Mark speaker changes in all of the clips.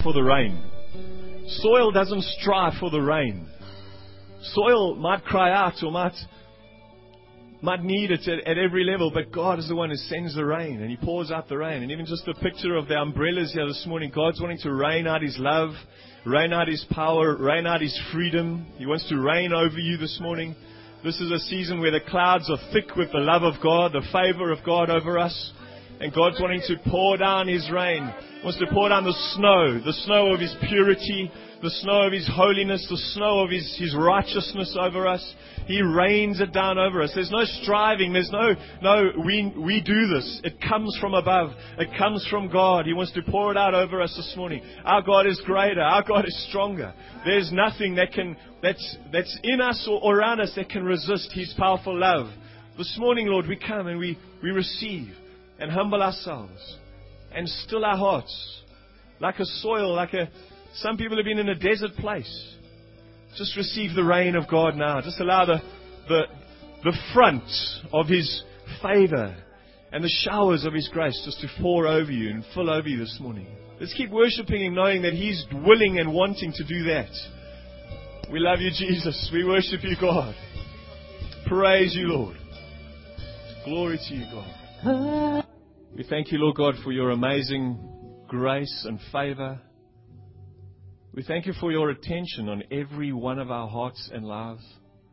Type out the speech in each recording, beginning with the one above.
Speaker 1: for the rain. Soil doesn't strive for the rain. Soil might cry out or might need it at every level, but God is the one who sends the rain, and He pours out the rain. And even just the picture of the umbrellas here this morning, God's wanting to rain out His love, rain out His power, rain out His freedom. He wants to reign over you this morning. This is a season where the clouds are thick with the love of God, the favor of God over us. And God's wanting to pour down His rain. He wants to pour down the snow of His purity, the snow of His holiness, the snow of His righteousness over us. He rains it down over us. There's no striving. There's we do this. It comes from above. It comes from God. He wants to pour it out over us this morning. Our God is greater. Our God is stronger. There's nothing that's in us or around us that can resist His powerful love. This morning, Lord, we come and we receive and humble ourselves and still our hearts like a soil, some people have been in a desert place. Just receive the rain of God now. Just allow the front of His favor and the showers of His grace just to pour over you and fill over you this morning. Let's keep worshiping Him, knowing that He's willing and wanting to do that. We love you, Jesus. We worship you, God. Praise you, Lord. Glory to you, God. We thank you, Lord God, for your amazing grace and favor. We thank you for your attention on every one of our hearts and lives.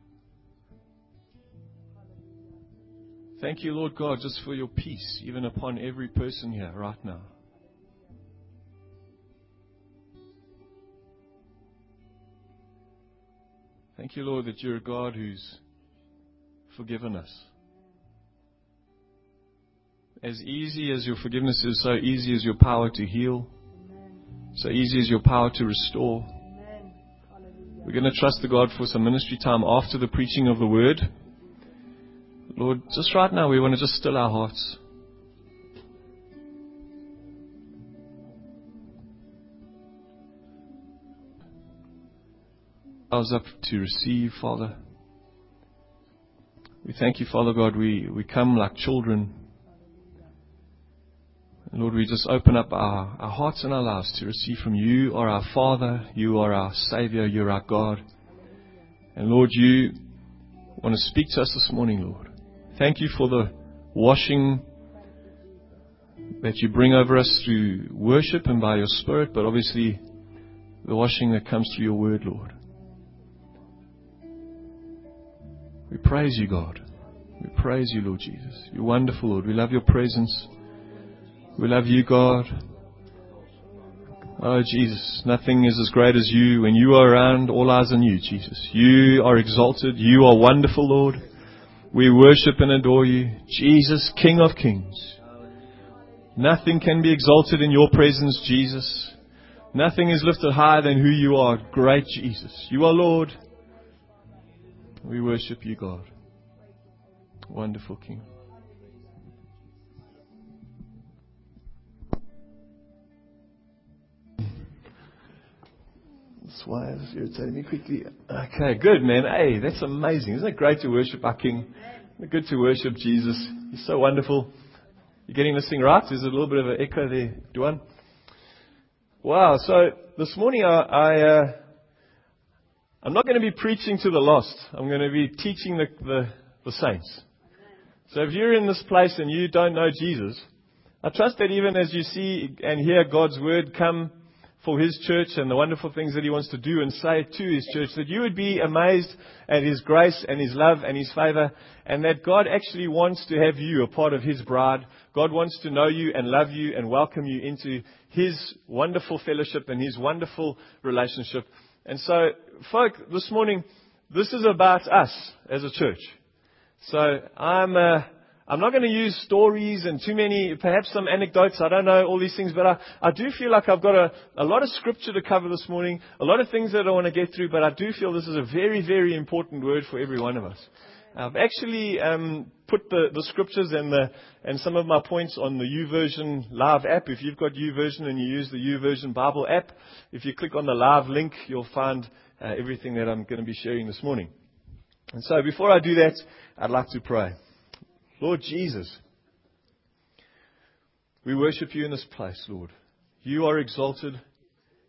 Speaker 1: Thank you, Lord God, just for your peace, even upon every person here right now. Thank you, Lord, that you're a God who's forgiven us. As easy as your forgiveness is, so easy is your power to heal. So easy is your power to restore. We're going to trust the God for some ministry time after the preaching of the word. Lord, just right now we want to just still our hearts. I was up to receive, Father. We thank you, Father God. We come like children. And Lord, we just open up our hearts and our lives to receive from you. You are our Father. You are our Savior. You're our God. And Lord, you want to speak to us this morning, Lord. Thank you for the washing that you bring over us through worship and by your Spirit, but obviously the washing that comes through your word, Lord. We praise you, God. We praise you, Lord Jesus. You're wonderful, Lord. We love your presence. We love you, God. Oh, Jesus, nothing is as great as you. When you are around, all eyes on you, Jesus. You are exalted. You are wonderful, Lord. We worship and adore you. Jesus, King of Kings. Nothing can be exalted in your presence, Jesus. Nothing is lifted higher than who you are, great Jesus. You are Lord. We worship you, God. Wonderful King. That's why it's irritating me quickly. Okay, good, man. Hey, that's amazing. Isn't it great to worship our King? Isn't it good to worship Jesus? He's so wonderful. You getting this thing right? There's a little bit of an echo there, Duan. Wow. So this morning I'm not going to be preaching to the lost. I'm going to be teaching the saints. So if you're in this place and you don't know Jesus, I trust that even as you see and hear God's word come for His church and the wonderful things that He wants to do and say to His church, that you would be amazed at His grace and His love and His favor, and that God actually wants to have you a part of His bride. God wants to know you and love you and welcome you into His wonderful fellowship and His wonderful relationship. And so, folk, this morning, this is about us as a church. So I'm not going to use stories and too many, perhaps some anecdotes. I don't know all these things, but I do feel like I've got a lot of scripture to cover this morning, a lot of things that I want to get through, but I do feel this is a very, very important word for every one of us. I've actually put the scriptures and some of my points on the YouVersion Live app. If you've got YouVersion and you use the YouVersion Bible app, if you click on the live link, you'll find everything that I'm going to be sharing this morning. And so before I do that, I'd like to pray. Lord Jesus, we worship you in this place, Lord. You are exalted.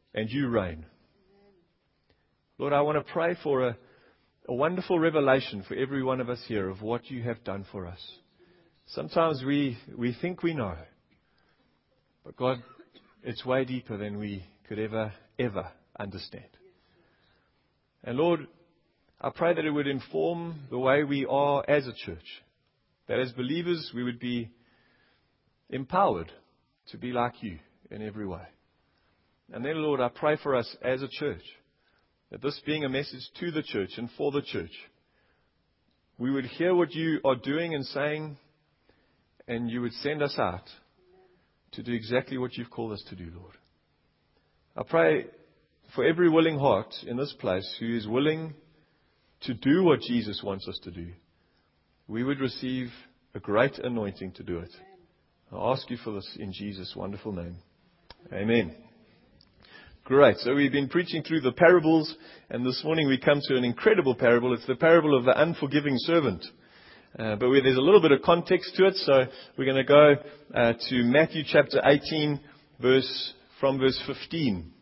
Speaker 1: and you reign. Lord, I want to pray for a wonderful revelation for every one of us here of what you have done for us. Sometimes we think we know. But God, it's way deeper than we could ever understand. And Lord, I pray that it would inform the way we are as a church. That as believers, we would be empowered to be like you in every way. And then, Lord, I pray for us as a church, that this being a message to the church and for the church, we would hear what you are doing and saying, and you would send us out to do exactly what you've called us to do, Lord. I pray for every willing heart in this place who is willing to do what Jesus wants us to do. We would receive a great anointing to do it. I ask you for this in Jesus' wonderful name. Amen. Great. So we've been preaching through the parables, and this morning we come to an incredible parable. It's the parable of the unforgiving servant. But there's a little bit of context to it, so we're going to go to Matthew chapter 18, from verse 15.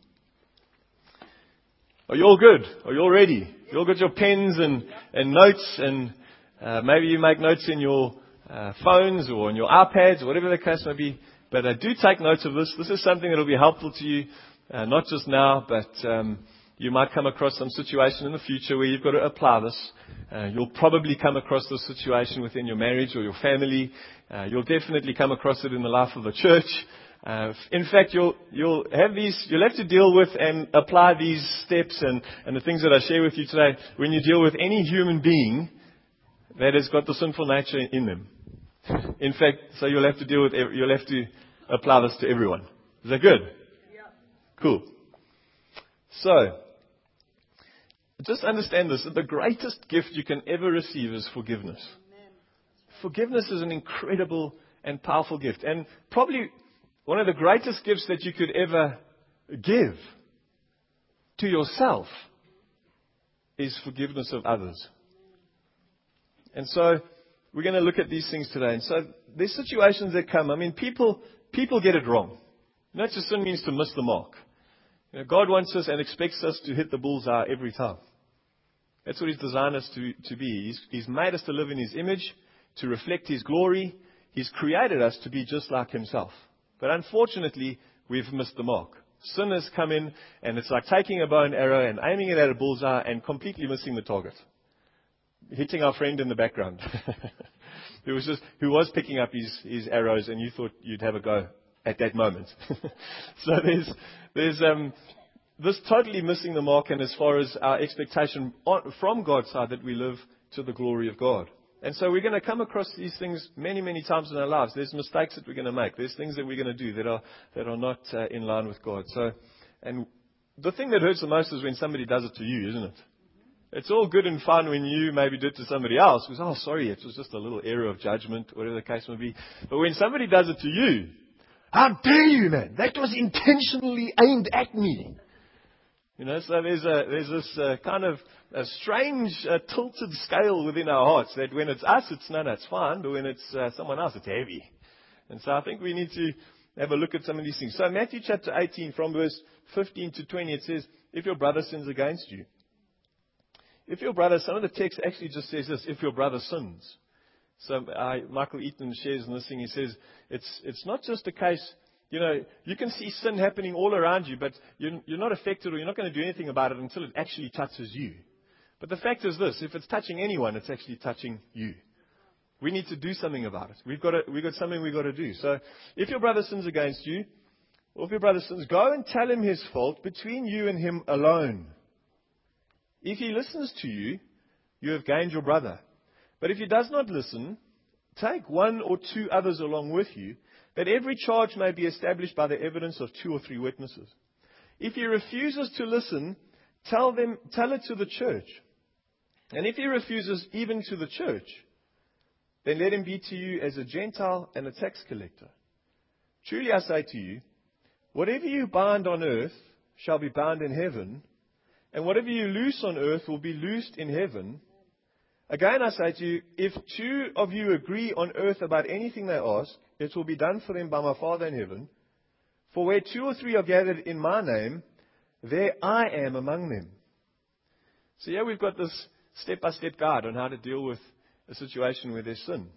Speaker 1: Are you all good? Are you all ready? You all got your pens and notes, and maybe you make notes in your phones or on your iPads or whatever the case may be. But do take notes of this. This is something that will be helpful to you, not just now, but you might come across some situation in the future where you've got to apply this. You'll probably come across this situation within your marriage or your family. You'll definitely come across it in the life of the church. In fact, you'll have to deal with and apply these steps and the things that I share with you today when you deal with any human being that has got the sinful nature in them. In fact, so you'll have to apply this to everyone. Is that good? Yeah. Cool. So, just understand this, that the greatest gift you can ever receive is forgiveness. Amen. Forgiveness is an incredible and powerful gift. And probably one of the greatest gifts that you could ever give to yourself is forgiveness of others. And so, we're going to look at these things today. And so, there's situations that come. I mean, people get it wrong. You know, to sin means to miss the mark. You know, God wants us and expects us to hit the bullseye every time. That's what He's designed us to be. He's made us to live in His image, to reflect His glory. He's created us to be just like Himself. But unfortunately, we've missed the mark. Sin has come in, and it's like taking a bow and arrow and aiming it at a bullseye and completely missing the target. Hitting our friend in the background. who was picking up his arrows, and you thought you'd have a go at that moment. So there's this totally missing the mark, and as far as our expectation from God's side that we live to the glory of God. And so we're going to come across these things many, many times in our lives. There's mistakes that we're going to make. There's things that we're going to do that are not in line with God. So, and the thing that hurts the most is when somebody does it to you, isn't it? It's all good and fun when you maybe do it to somebody else. Because, oh, sorry, it was just a little error of judgment, whatever the case may be. But when somebody does it to you, how dare you, man? That was intentionally aimed at me. You know, so there's this kind of a strange tilted scale within our hearts that when it's us, it's fine. But when it's someone else, it's heavy. And so I think we need to have a look at some of these things. So Matthew chapter 18, from verse 15 to 20, it says, if your brother sins against you. If your brother, some of the text actually just says this, if your brother sins. So Michael Eaton shares in this thing, he says, it's not just a case, you know, you can see sin happening all around you, but you're not affected or you're not going to do anything about it until it actually touches you. But the fact is this, if it's touching anyone, it's actually touching you. We need to do something about it. We've got something we've got to do. So if your brother sins against you, or if your brother sins, go and tell him his fault between you and him alone. If he listens to you, you have gained your brother. But if he does not listen, take one or two others along with you, that every charge may be established by the evidence of 2 or 3 witnesses. If he refuses to listen, tell it to the church. And if he refuses even to the church, then let him be to you as a Gentile and a tax collector. Truly I say to you, whatever you bind on earth shall be bound in heaven, and whatever you loose on earth will be loosed in heaven. Again I say to you, if 2 of you agree on earth about anything they ask, it will be done for them by my Father in heaven. For where 2 or 3 are gathered in my name, there I am among them. So here we've got this step-by-step guide on how to deal with a situation where there's sin.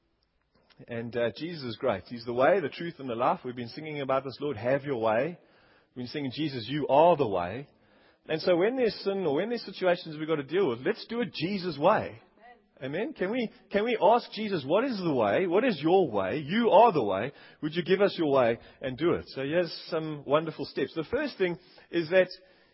Speaker 1: And Jesus is great. He's the way, the truth, and the life. We've been singing about this, Lord, have your way. We've been singing, Jesus, you are the way. And so when there's sin or when there's situations we've got to deal with, let's do it Jesus' way. Amen? Can we ask Jesus, what is the way? What is your way? You are the way. Would you give us your way and do it? So here's some wonderful steps. The first thing is that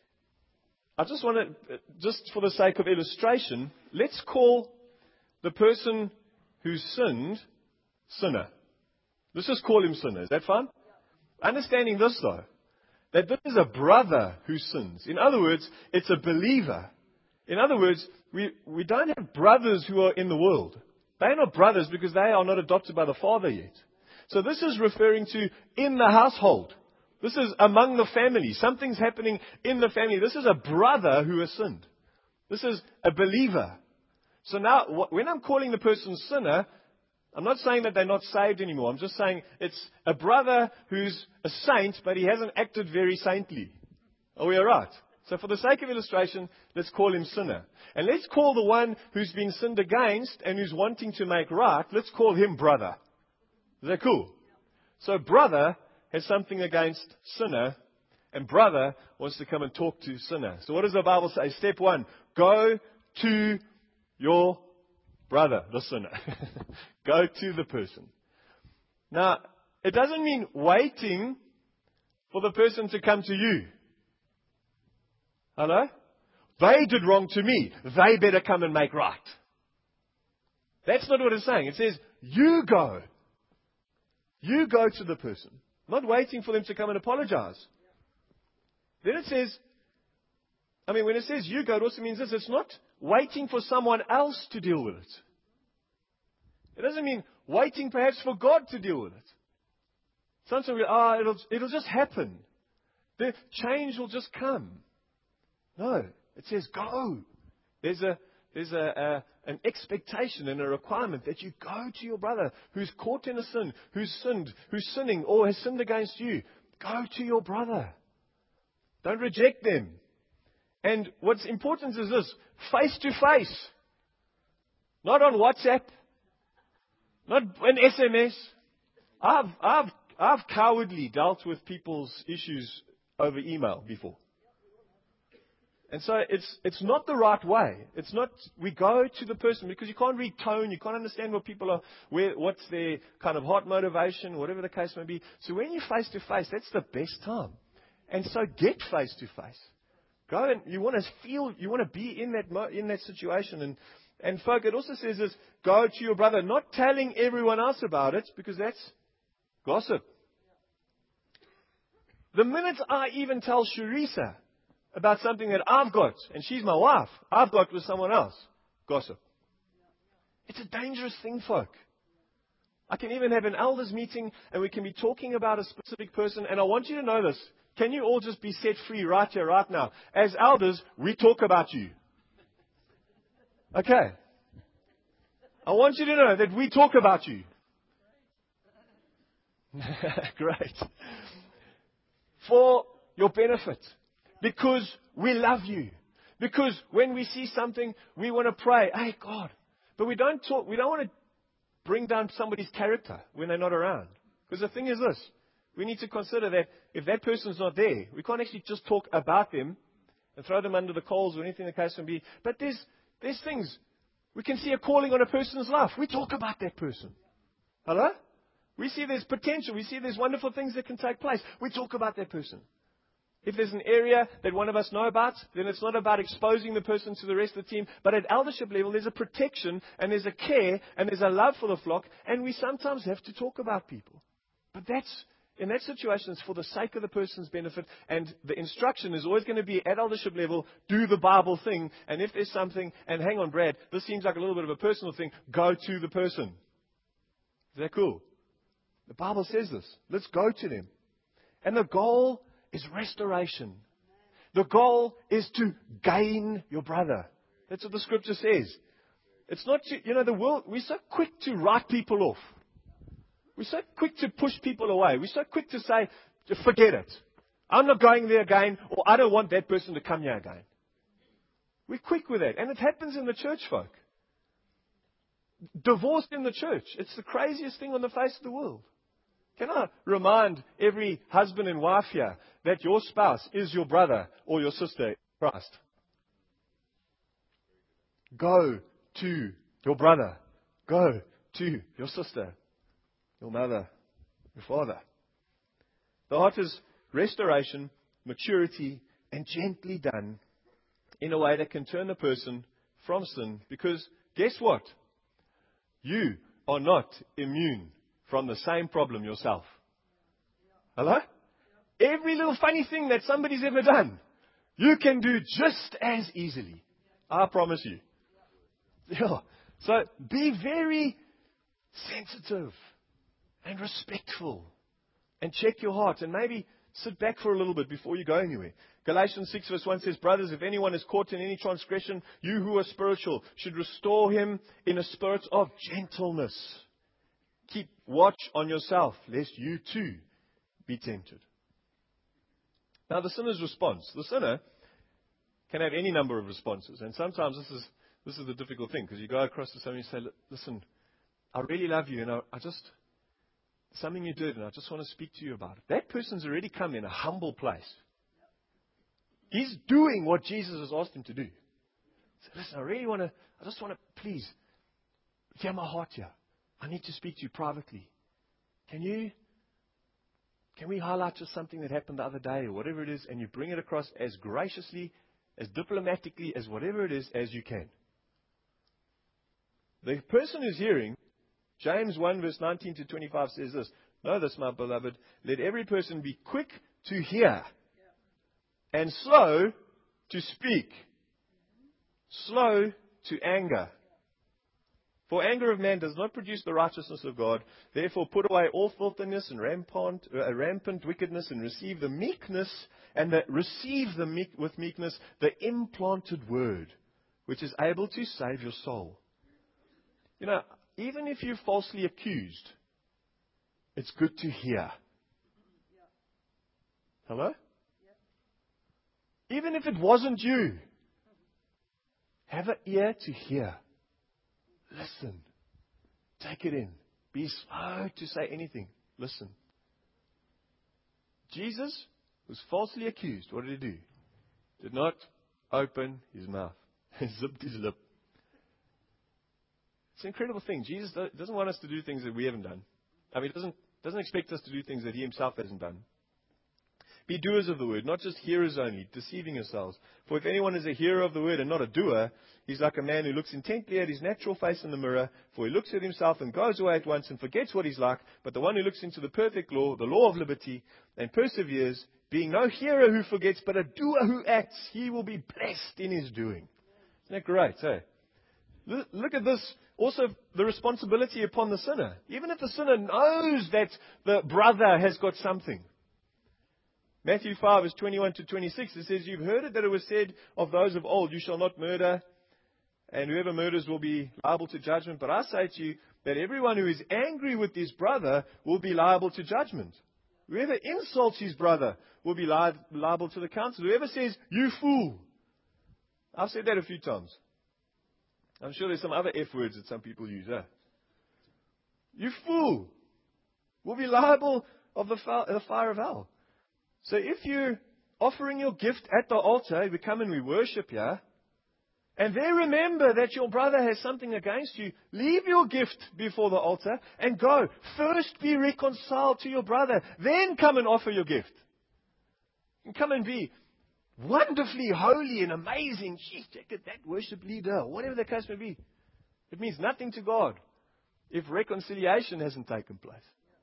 Speaker 1: I just want to, just for the sake of illustration, let's call the person who sinned sinner. Let's just call him sinner. Is that fine? Understanding this though, that this is a brother who sins. In other words, it's a believer. In other words, we don't have brothers who are in the world. They're not brothers because they are not adopted by the Father yet. So this is referring to in the household. This is among the family. Something's happening in the family. This is a brother who has sinned. This is a believer. So now, when I'm calling the person sinner, I'm not saying that they're not saved anymore. I'm just saying it's a brother who's a saint, but he hasn't acted very saintly. Are we all right? So for the sake of illustration, let's call him sinner. And let's call the one who's been sinned against and who's wanting to make right, let's call him brother. Is that cool? So brother has something against sinner, and brother wants to come and talk to sinner. So what does the Bible say? Step 1, go to your brother, the sinner. Go to the person. Now, it doesn't mean waiting for the person to come to you. Hello? They did wrong to me. They better come and make right. That's not what it's saying. It says, you go. You go to the person. Not waiting for them to come and apologize. Then it says, when it says you go, it also means this. It's not waiting for someone else to deal with it. It doesn't mean waiting perhaps for God to deal with it. Sometimes it'll just happen. The change will just come. No, it says go. There's an expectation and a requirement that you go to your brother who's caught in a sin, who's sinning or has sinned against you. Go to your brother. Don't reject them. And what's important is this, face to face. Not on WhatsApp. Not an SMS. I've cowardly dealt with people's issues over email before. And so it's not the right way. It's not, we go to the person because you can't read tone, you can't understand what people are, what's their kind of heart motivation, whatever the case may be. So when you're face to face, that's the best time. And so get face to face. Go and you want to be in that situation. And folk, it also says this, go to your brother, not telling everyone else about it because that's gossip. The minute I even tell Sharisa about something that I've got, and she's my wife, I've got with someone else, gossip. It's a dangerous thing, folk. I can even have an elders meeting and we can be talking about a specific person, and I want you to know this. Can you all just be set free right here, right now? As elders, we talk about you. Okay. I want you to know that we talk about you. Great. For your benefit. Because we love you. Because when we see something, we want to pray, hey God. But we don't want to bring down somebody's character when they're not around. Because the thing is this. We need to consider that if that person's not there, we can't actually just talk about them and throw them under the coals or anything the case may be. But there's things. We can see a calling on a person's life. We talk about that person. Hello? We see there's potential. We see there's wonderful things that can take place. We talk about that person. If there's an area that one of us know about, then it's not about exposing the person to the rest of the team. But at eldership level, there's a protection and there's a care and there's a love for the flock. And we sometimes have to talk about people. But in that situation, it's for the sake of the person's benefit. And the instruction is always going to be at eldership level, do the Bible thing. And if there's something, and hang on, Brad, this seems like a little bit of a personal thing, go to the person. Is that cool? The Bible says this. Let's go to them. And the goal is restoration. The goal is to gain your brother. That's what the scripture says. It's not the world, we're so quick to write people off. We're so quick to push people away. We're so quick to say, forget it. I'm not going there again, or I don't want that person to come here again. We're quick with that. And it happens in the church folk. Divorce in the church. It's the craziest thing on the face of the world. Can I remind every husband and wife here that your spouse is your brother or your sister in Christ? Go to your brother. Go to your sister, your mother, your father. The heart is restoration, maturity, and gently done in a way that can turn a person from sin. Because guess what? You are not immune from the same problem yourself. Hello? Every little funny thing that somebody's ever done, you can do just as easily. I promise you. Yeah. So be very sensitive and respectful and check your heart and maybe sit back for a little bit before you go anywhere. Galatians 6 verse 1 says, brothers, if anyone is caught in any transgression, you who are spiritual should restore him in a spirit of gentleness. Keep watch on yourself, lest you too be tempted. Now the sinner's response. The sinner can have any number of responses. And sometimes this is the difficult thing, because you go across to somebody and say, listen, I really love you, and I just, something you did, and I just want to speak to you about it. That person's already come in a humble place. He's doing what Jesus has asked him to do. So listen, I just want to, please, hear my heart here. I need to speak to you privately. Can we highlight just something that happened the other day, or whatever it is, and you bring it across as graciously, as diplomatically, as whatever it is, as you can. The person who's hearing, James 1 verse 19 to 25 says this, know this, my beloved, let every person be quick to hear and slow to speak, slow to anger. For anger of man does not produce the righteousness of God. Therefore put away all filthiness and rampant wickedness, and receive the meekness, with meekness the implanted word, which is able to save your soul. You know, even if you're falsely accused, it's good to hear. Hello? Even if it wasn't you, have an ear to hear. Listen. Take it in. Be slow to say anything. Listen. Jesus was falsely accused. What did he do? Did not open his mouth. He zipped his lip. It's an incredible thing. Jesus doesn't want us to do things that we haven't done. I mean, he doesn't expect us to do things that he himself hasn't done. Be doers of the word, not just hearers only, deceiving yourselves. For if anyone is a hearer of the word and not a doer, he's like a man who looks intently at his natural face in the mirror. For he looks at himself and goes away at once and forgets what he's like. But the one who looks into the perfect law, the law of liberty, and perseveres, being no hearer who forgets, but a doer who acts, he will be blessed in his doing. Isn't that great? Hey? Look at this. Also, the responsibility upon the sinner. Even if the sinner knows that the brother has got something. Matthew 5 verse 21 to 26, it says, you've heard it that it was said of those of old, you shall not murder, and whoever murders will be liable to judgment. But I say to you that everyone who is angry with his brother will be liable to judgment. Whoever insults his brother will be liable to the council. Whoever says, you fool. I've said that a few times. I'm sure there's some other F words that some people use. You fool. Will be liable of the fire of hell. So if you're offering your gift at the altar, we come and we worship here, and then remember that your brother has something against you, leave your gift before the altar and go. First be reconciled to your brother, then come and offer your gift. And come and be wonderfully holy and amazing. Geez, check it, that worship leader, whatever the case may be. It means nothing to God if reconciliation hasn't taken place.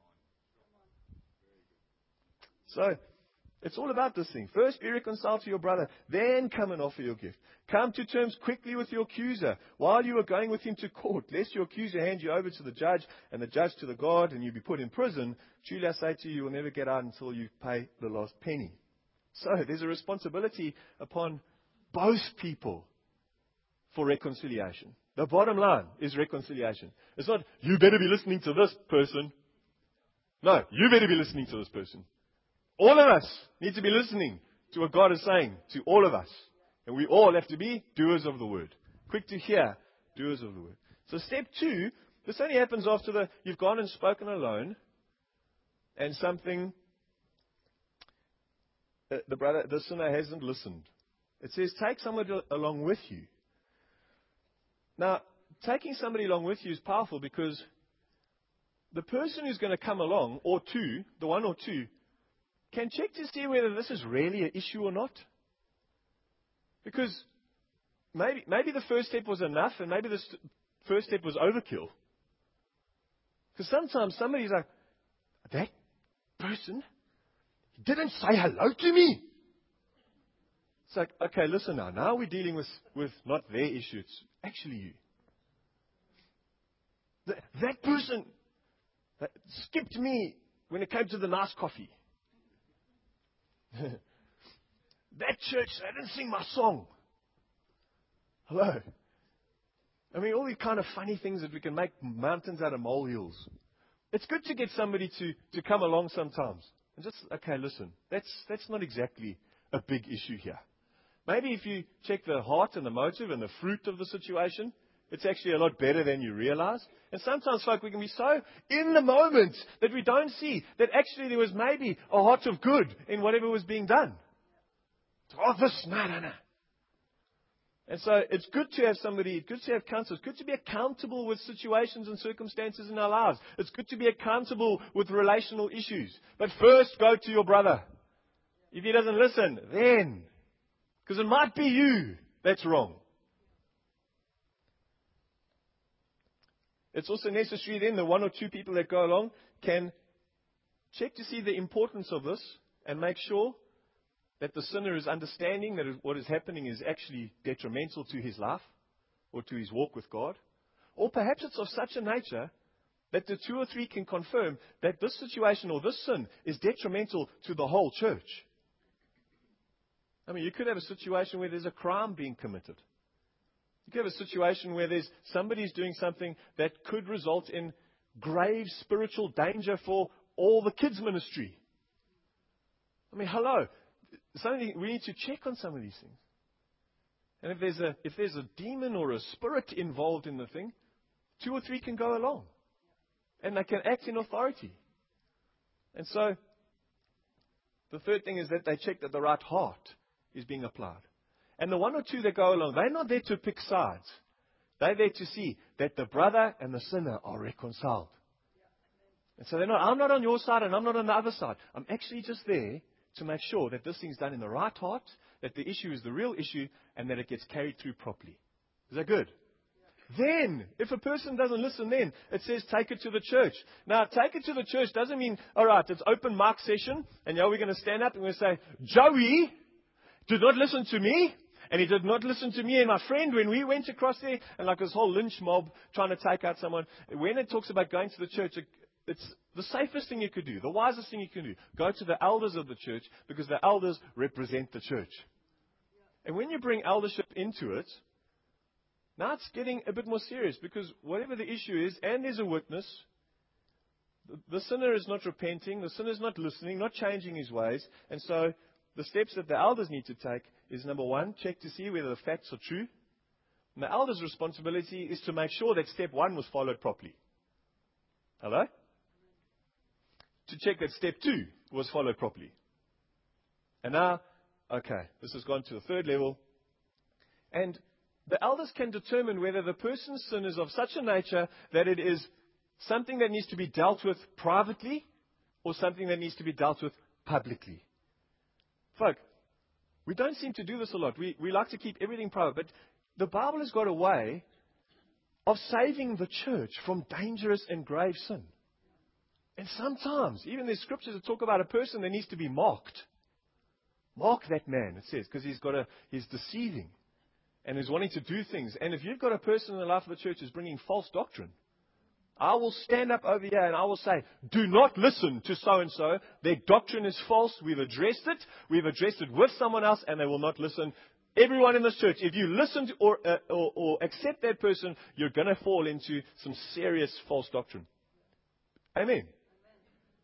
Speaker 1: So, it's all about this thing. First be reconciled to your brother, then come and offer your gift. Come to terms quickly with your accuser while you are going with him to court, lest your accuser hand you over to the judge and the judge to the guard and you be put in prison. Truly I say to you, you will never get out until you pay the last penny. So there's a responsibility upon both people for reconciliation. The bottom line is reconciliation. It's not, you better be listening to this person. No, you better be listening to this person. All of us need to be listening to what God is saying to all of us. And we all have to be doers of the word. Quick to hear, doers of the word. So step 2, this only happens after you've gone and spoken alone, and something, the sinner hasn't listened. It says, take somebody along with you. Now, taking somebody along with you is powerful because the person who's going to come along, or two, the one or two, can check to see whether this is really an issue or not. Because maybe the first step was enough, and maybe the first step was overkill. Because sometimes somebody's like, that person didn't say hello to me. It's like, okay, listen now. Now we're dealing with not their issue. It's actually you. That person that skipped me when it came to the nice coffee. That church, they didn't sing my song. Hello. I mean, all these kind of funny things that we can make mountains out of molehills. It's good to get somebody to come along sometimes. And just, okay, listen, that's not exactly a big issue here. Maybe if you check the heart and the motive and the fruit of the situation, it's actually a lot better than you realize. And sometimes, folk, we can be so in the moment that we don't see that actually there was maybe a heart of good in whatever was being done. Oh, this, no. And so it's good to have somebody, it's good to have counsel. It's good to be accountable with situations and circumstances in our lives. It's good to be accountable with relational issues. But first, go to your brother. If he doesn't listen, then. Because it might be you that's wrong. It's also necessary then the one or two people that go along can check to see the importance of this and make sure that the sinner is understanding that what is happening is actually detrimental to his life or to his walk with God. Or perhaps it's of such a nature that the two or three can confirm that this situation or this sin is detrimental to the whole church. I mean, you could have a situation where there's a crime being committed. You could have a situation where there's somebody's doing something that could result in grave spiritual danger for all the kids' ministry. I mean, hello. We need to check on some of these things. And if there's a demon or a spirit involved in the thing, two or three can go along. And they can act in authority. And so, the third thing is that they check that the right heart is being applied. And the one or two that go along, they're not there to pick sides. They're there to see that the brother and the sinner are reconciled. And so I'm not on your side and I'm not on the other side. I'm actually just there to make sure that this thing's done in the right heart, that the issue is the real issue, and that it gets carried through properly. Is that good? Then, if a person doesn't listen, then it says take it to the church. Now, take it to the church doesn't mean, all right, it's open mic session, and now we're going to stand up and we're going to say, Joey did not listen to me, and he did not listen to me and my friend when we went across there, and like this whole lynch mob trying to take out someone. When it talks about going to the church, it's the safest thing you could do, the wisest thing you can do. Go to the elders of the church, because the elders represent the church. And when you bring eldership into it, now it's getting a bit more serious, because whatever the issue is, and there's a witness, the sinner is not repenting, the sinner is not listening, not changing his ways. And so the steps that the elders need to take is, number one, check to see whether the facts are true. And the elder's responsibility is to make sure that step one was followed properly. Hello? To check that step 2 was followed properly. And now, okay, this has gone to the third level. And the elders can determine whether the person's sin is of such a nature that it is something that needs to be dealt with privately or something that needs to be dealt with publicly. Folk, we don't seem to do this a lot. We like to keep everything private. But the Bible has got a way of saving the church from dangerous and grave sin. And sometimes, even there's scriptures that talk about a person that needs to be marked. Mark that man, it says, because he's deceiving and is wanting to do things. And if you've got a person in the life of the church who's bringing false doctrine, I will stand up over here and I will say, do not listen to so-and-so. Their doctrine is false. We've addressed it. We've addressed it with someone else, and they will not listen. Everyone in this church, if you listen to or accept that person, you're going to fall into some serious false doctrine. Amen.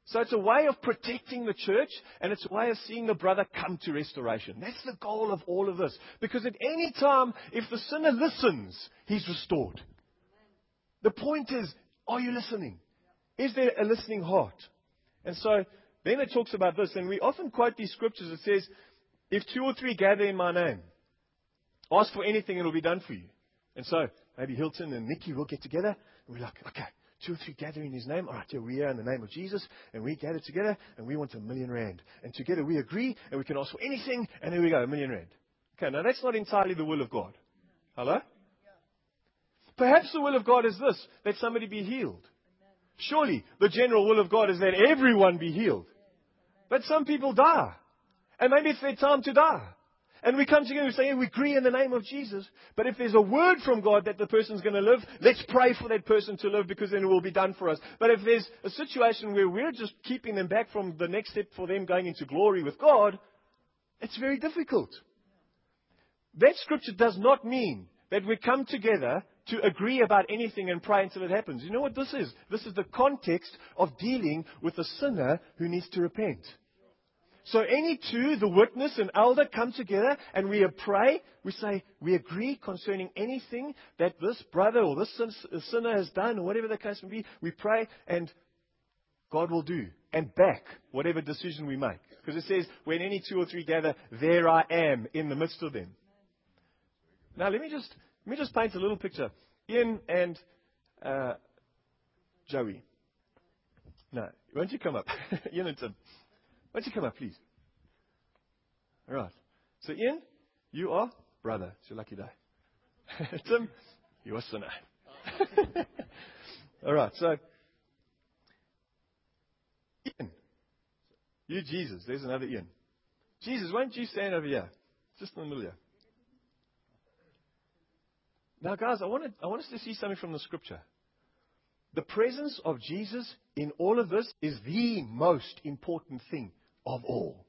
Speaker 1: So it's a way of protecting the church, and it's a way of seeing the brother come to restoration. That's the goal of all of this. Because at any time, if the sinner listens, he's restored. The point is, are you listening? Is there a listening heart? And so then it talks about this, and we often quote these scriptures. It says, if 2 or 3 gather in my name, ask for anything, and it will be done for you. And so maybe Hilton and Nikki will get together, and we're like, okay, 2 or 3 gather in His name. All right, here we are in the name of Jesus, and we gather together, and we want R1 million. And together we agree, and we can ask for anything, and there we go, R1 million. Okay, now that's not entirely the will of God. Hello? Perhaps the will of God is this, that somebody be healed. Surely, the general will of God is that everyone be healed. But some people die. And maybe it's their time to die. And we come together and say, we agree in the name of Jesus. But if there's a word from God that the person's going to live, let's pray for that person to live, because then it will be done for us. But if there's a situation where we're just keeping them back from the next step for them going into glory with God, it's very difficult. That scripture does not mean that we come together to agree about anything and pray until it happens. You know what this is? This is the context of dealing with a sinner who needs to repent. So any two, the witness and elder, come together and we pray. We say, we agree concerning anything that this brother or this sinner has done, or whatever the case may be. We pray, and God will do and back whatever decision we make. Because it says, when any 2 or 3 gather, there I am in the midst of them. Now let me just paint a little picture. Ian and Joey. No, won't you come up? Ian and Tim. Why don't you come up, please? All right. So, Ian, you are brother. It's your lucky day. Tim, you are sinner. All right. So, Ian, you Jesus. There's another Ian. Jesus, won't you stand over here? Just in the middle here. Now, guys, I want us to see something from the scripture. The presence of Jesus in all of this is the most important thing of all.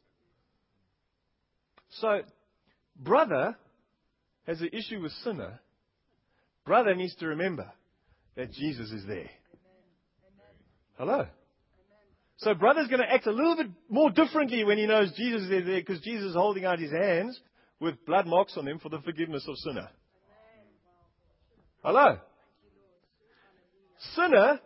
Speaker 1: So, brother has an issue with sinner. Brother needs to remember that Jesus is there. Hello? So, brother's going to act a little bit more differently when he knows Jesus is there, because Jesus is holding out His hands with blood marks on them for the forgiveness of sinner. Hello? Sinner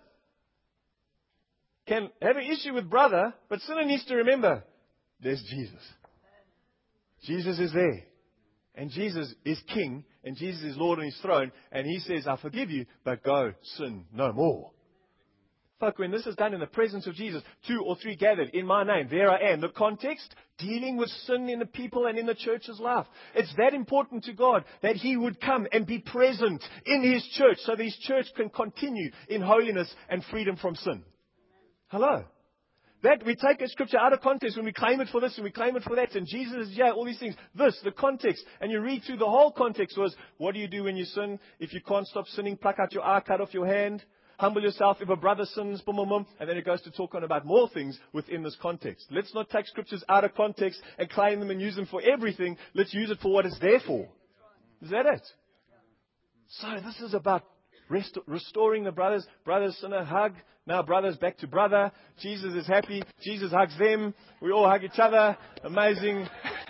Speaker 1: can have an issue with brother, but sinner needs to remember, there's Jesus. Jesus is there. And Jesus is King, and Jesus is Lord on His throne, and He says, I forgive you, but go sin no more. Folk, when this is done in the presence of Jesus, 2 or 3 gathered in my name, there I am. The context, dealing with sin in the people and in the church's life. It's that important to God that He would come and be present in His church, so that His church can continue in holiness and freedom from sin. Hello? That we take a scripture out of context when we claim it for this and we claim it for that, and Jesus is, all these things. This, the context. And you read through, the whole context was, what do you do when you sin? If you can't stop sinning, pluck out your eye, cut off your hand. Humble yourself. If a brother sins, boom, boom, boom. And then it goes to talk on about more things within this context. Let's not take scriptures out of context and claim them and use them for everything. Let's use it for what it's there for. Is that it? So this is about restoring the brothers. Brothers, sinner, hug. Now brothers back to brother. Jesus is happy. Jesus hugs them. We all hug each other. Amazing.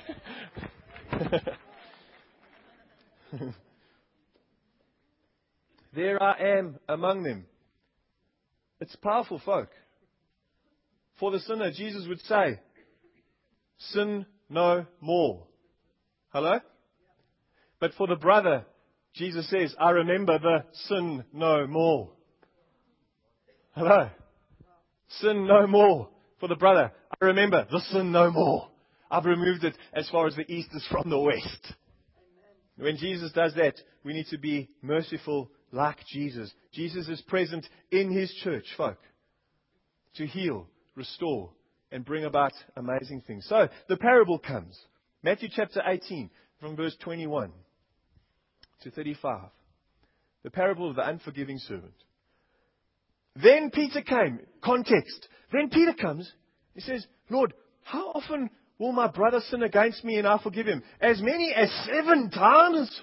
Speaker 1: There I am among them. It's powerful, folk. For the sinner, Jesus would say, sin no more. Hello? But for the brother, Jesus says, I remember the sin no more. Hello? Sin no more. For the brother, I remember the sin no more. I've removed it as far as the east is from the west. When Jesus does that, we need to be merciful like Jesus. Jesus is present in His church, folk, to heal, restore, and bring about amazing things. So, the parable comes. Matthew chapter 18, from verse 21 to 35. The parable of the unforgiving servant. Then Peter came. Context. Then Peter comes. He says, Lord, how often will my brother sin against me and I forgive him? As many as 7 times?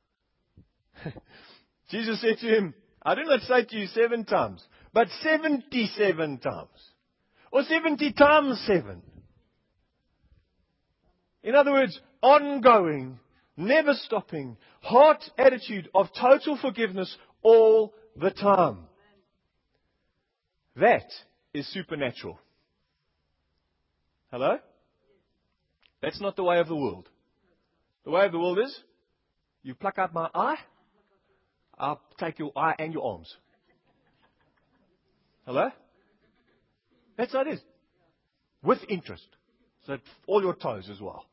Speaker 1: Jesus said to him, I do not say to you 7 times, but 77 times. Or 70 times 7? In other words, ongoing, never stopping, heart attitude of total forgiveness all the time. That is supernatural. Hello? That's not the way of the world. The way of the world is, you pluck out my eye, I'll take your eye and your arms. Hello? That's how it is. With interest. So all your toes as well.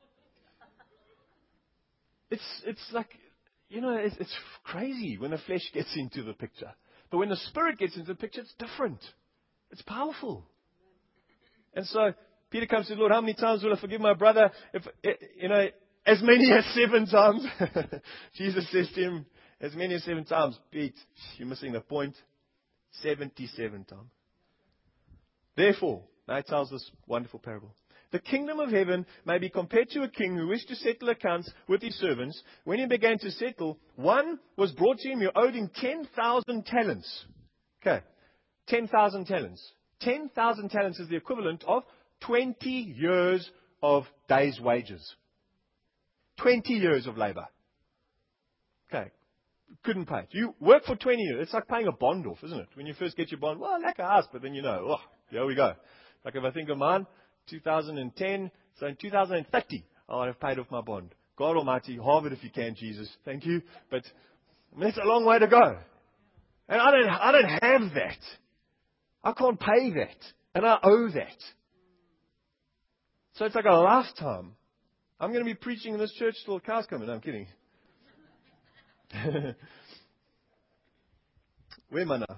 Speaker 1: It's like, it's crazy when the flesh gets into the picture. But when the Spirit gets into the picture, it's different. It's powerful. And so Peter comes to the Lord, how many times will I forgive my brother? As many as 7 times. Jesus says to him, as many as 7 times. Pete, you're missing the point. 77 times. Therefore, now it tells this wonderful parable. The kingdom of heaven may be compared to a king who wished to settle accounts with his servants. When he began to settle, one was brought to him who owed him 10,000 talents. Okay, 10,000 talents. 10,000 talents is the equivalent of 20 years of days' wages. 20 years of labor. Okay, couldn't pay it. You work for 20 years. It's like paying a bond off, isn't it? When you first get your bond, well, like a house, but then here we go. Like if I think of mine, 2010, so in 2030, I'll have paid off my bond. God Almighty, halve it if you can, Jesus. Thank you. But that's a long way to go. And I don't have that. I can't pay that. And I owe that. So it's like a lifetime. I'm going to be preaching in this church till the cows come in. No, I'm kidding. Where am I now?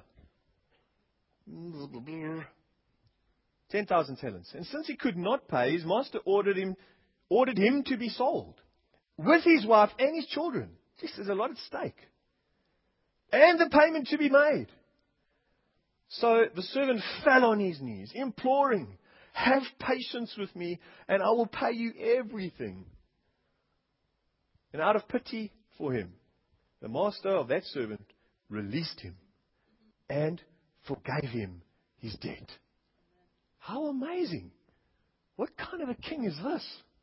Speaker 1: 10,000 talents. And since he could not pay, his master ordered him to be sold with his wife and his children. This is a lot at stake. And the payment to be made. So the servant fell on his knees, imploring, have patience with me and I will pay you everything. And out of pity for him, the master of that servant released him and forgave him his debt. How amazing. What kind of a king is this?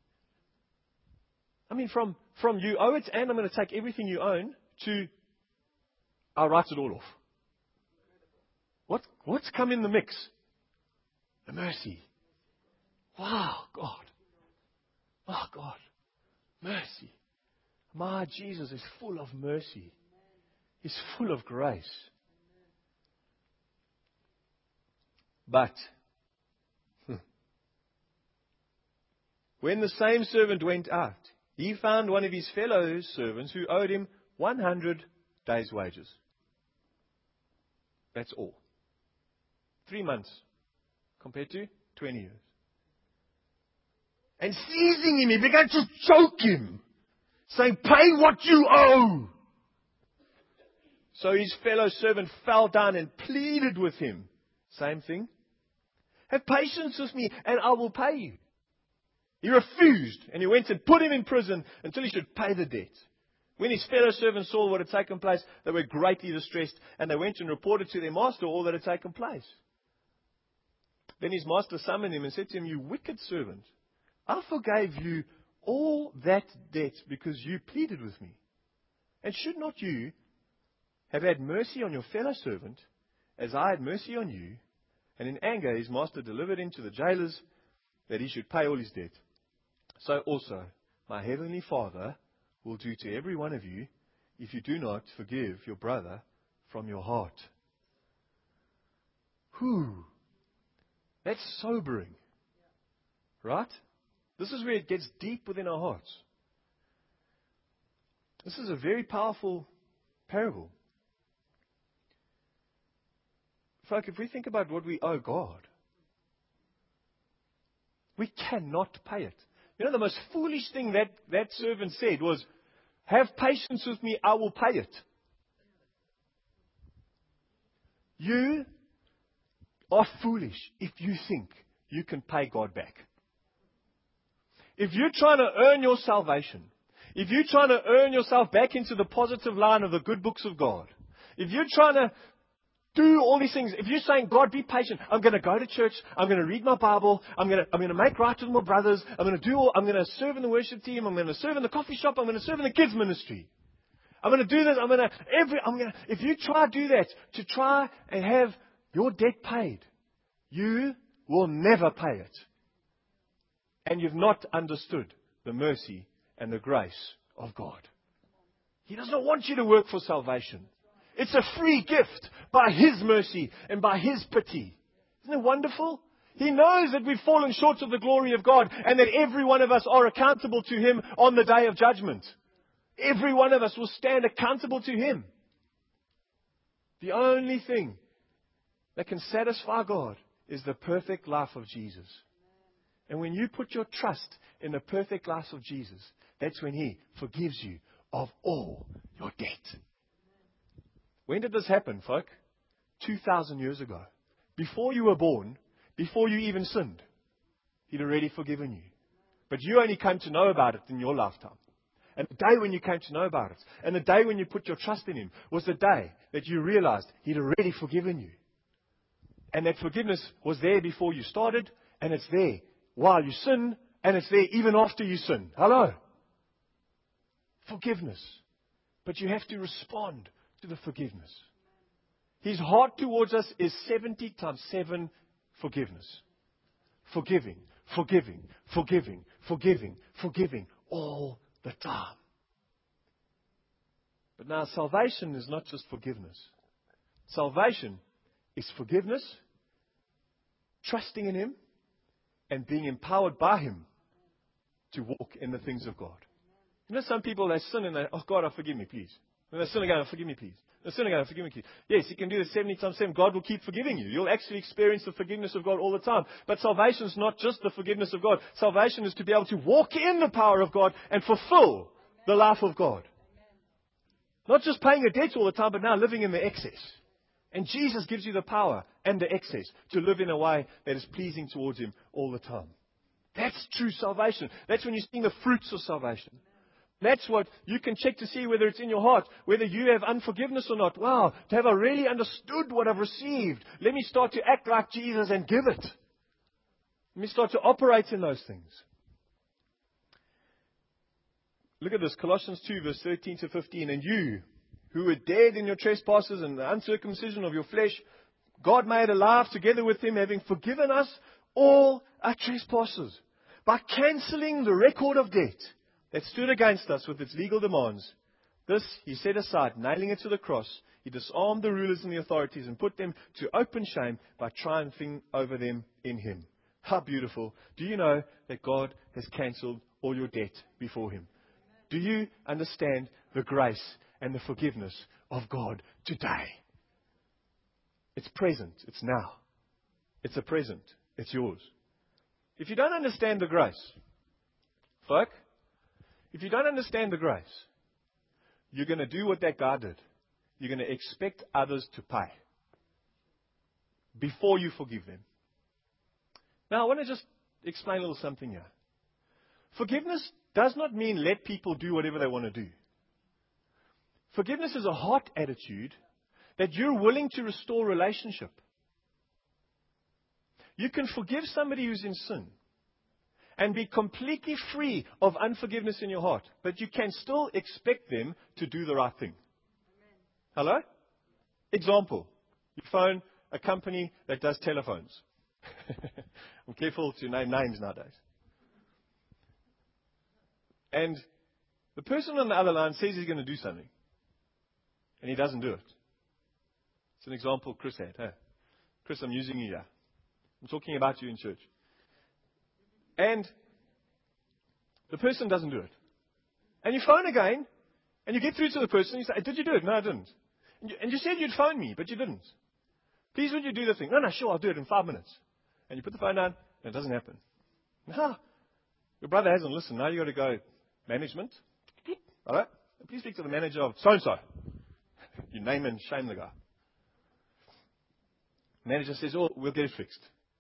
Speaker 1: I mean, from you owe it and I'm going to take everything you own to I'll write it all off. What's come in the mix? The mercy. Wow, God. Oh, God. Mercy. My Jesus is full of mercy. He's full of grace. But when the same servant went out, he found one of his fellow servants who owed him 100 days' wages. That's all. 3 months compared to 20 years. And seizing him, he began to choke him, saying, pay what you owe. So his fellow servant fell down and pleaded with him. Same thing. Have patience with me and I will pay you. He refused and he went and put him in prison until he should pay the debt. When his fellow servants saw what had taken place, they were greatly distressed and they went and reported to their master all that had taken place. Then his master summoned him and said to him, you wicked servant, I forgave you all that debt because you pleaded with me. And should not you have had mercy on your fellow servant as I had mercy on you? And in anger his master delivered him to the jailers that he should pay all his debt. So also my heavenly Father will do to every one of you if you do not forgive your brother from your heart. Whew. That's sobering. Right? This is where it gets deep within our hearts. This is a very powerful parable. Folk, if we think about what we owe God, we cannot pay it. You know, the most foolish thing that servant said was, have patience with me, I will pay it. You are foolish if you think you can pay God back. If you're trying to earn your salvation, if you're trying to earn yourself back into the positive line of the good books of God, if you're trying to do all these things. If you're saying, God, be patient. I'm going to go to church. I'm going to read my Bible. I'm going to make right with my brothers. I'm going to serve in the worship team. I'm going to serve in the coffee shop. I'm going to serve in the kids ministry. I'm going to do this. If you try to do that, to try and have your debt paid, you will never pay it. And you've not understood the mercy and the grace of God. He does not want you to work for salvation. It's a free gift by His mercy and by His pity. Isn't it wonderful? He knows that we've fallen short of the glory of God and that every one of us are accountable to Him on the day of judgment. Every one of us will stand accountable to Him. The only thing that can satisfy God is the perfect life of Jesus. And when you put your trust in the perfect life of Jesus, that's when He forgives you of all your debt. When did this happen, folk? 2,000 years ago. Before you were born, before you even sinned, He'd already forgiven you. But you only came to know about it in your lifetime. And the day when you came to know about it, and the day when you put your trust in Him, was the day that you realized He'd already forgiven you. And that forgiveness was there before you started, and it's there while you sin, and it's there even after you sin. Hello? Forgiveness. But you have to respond to the forgiveness. His heart towards us is 70 times 7 forgiveness. Forgiving, forgiving, forgiving, forgiving, forgiving all the time. But now salvation is not just forgiveness. Salvation is forgiveness, trusting in Him, and being empowered by Him to walk in the things of God. You know, some people, they sin and they, oh God, forgive me, please. And they sin again, forgive me, please. They sin again, forgive me, please. Yes, you can do this 70 times 7. God will keep forgiving you. You'll actually experience the forgiveness of God all the time. But salvation is not just the forgiveness of God. Salvation is to be able to walk in the power of God and fulfill the life of God. Not just paying a debt all the time, but now living in the excess. And Jesus gives you the power and the access to live in a way that is pleasing towards Him all the time. That's true salvation. That's when you're seeing the fruits of salvation. That's what you can check to see whether it's in your heart, whether you have unforgiveness or not. Wow, have I really understood what I've received? Let me start to act like Jesus and give it. Let me start to operate in those things. Look at this, Colossians 2, verse 13 to 15. And you, who were dead in your trespasses and the uncircumcision of your flesh, God made alive together with Him, having forgiven us all our trespasses, by cancelling the record of debt that stood against us with its legal demands. This He set aside, nailing it to the cross. He disarmed the rulers and the authorities and put them to open shame by triumphing over them in Him. How beautiful. Do you know that God has cancelled all your debt before Him? Do you understand the grace and the forgiveness of God today? It's present. It's now. It's a present. It's yours. If you don't understand the grace, folk, if you don't understand the grace, you're going to do what that guy did. You're going to expect others to pay before you forgive them. Now, I want to just explain a little something here. Forgiveness does not mean let people do whatever they want to do. Forgiveness is a heart attitude that you're willing to restore relationship. You can forgive somebody who's in sin and be completely free of unforgiveness in your heart, but you can still expect them to do the right thing. Hello? Example. You phone a company that does telephones. I'm careful to name names nowadays. And the person on the other line says he's going to do something, and he doesn't do it. It's an example Chris had. Hey, Chris, I'm using you here. I'm talking about you in church. And the person doesn't do it. And you phone again, and you get through to the person, and you say, did you do it? No, I didn't. And you said you'd phone me, but you didn't. Please, would you do the thing? No, sure, I'll do it in 5 minutes. And you put the phone down, and it doesn't happen. No, your brother hasn't listened. Now you've got to go, management. All right? Please speak to the manager of so-and-so. You name and shame the guy. Manager says, oh, we'll get it fixed.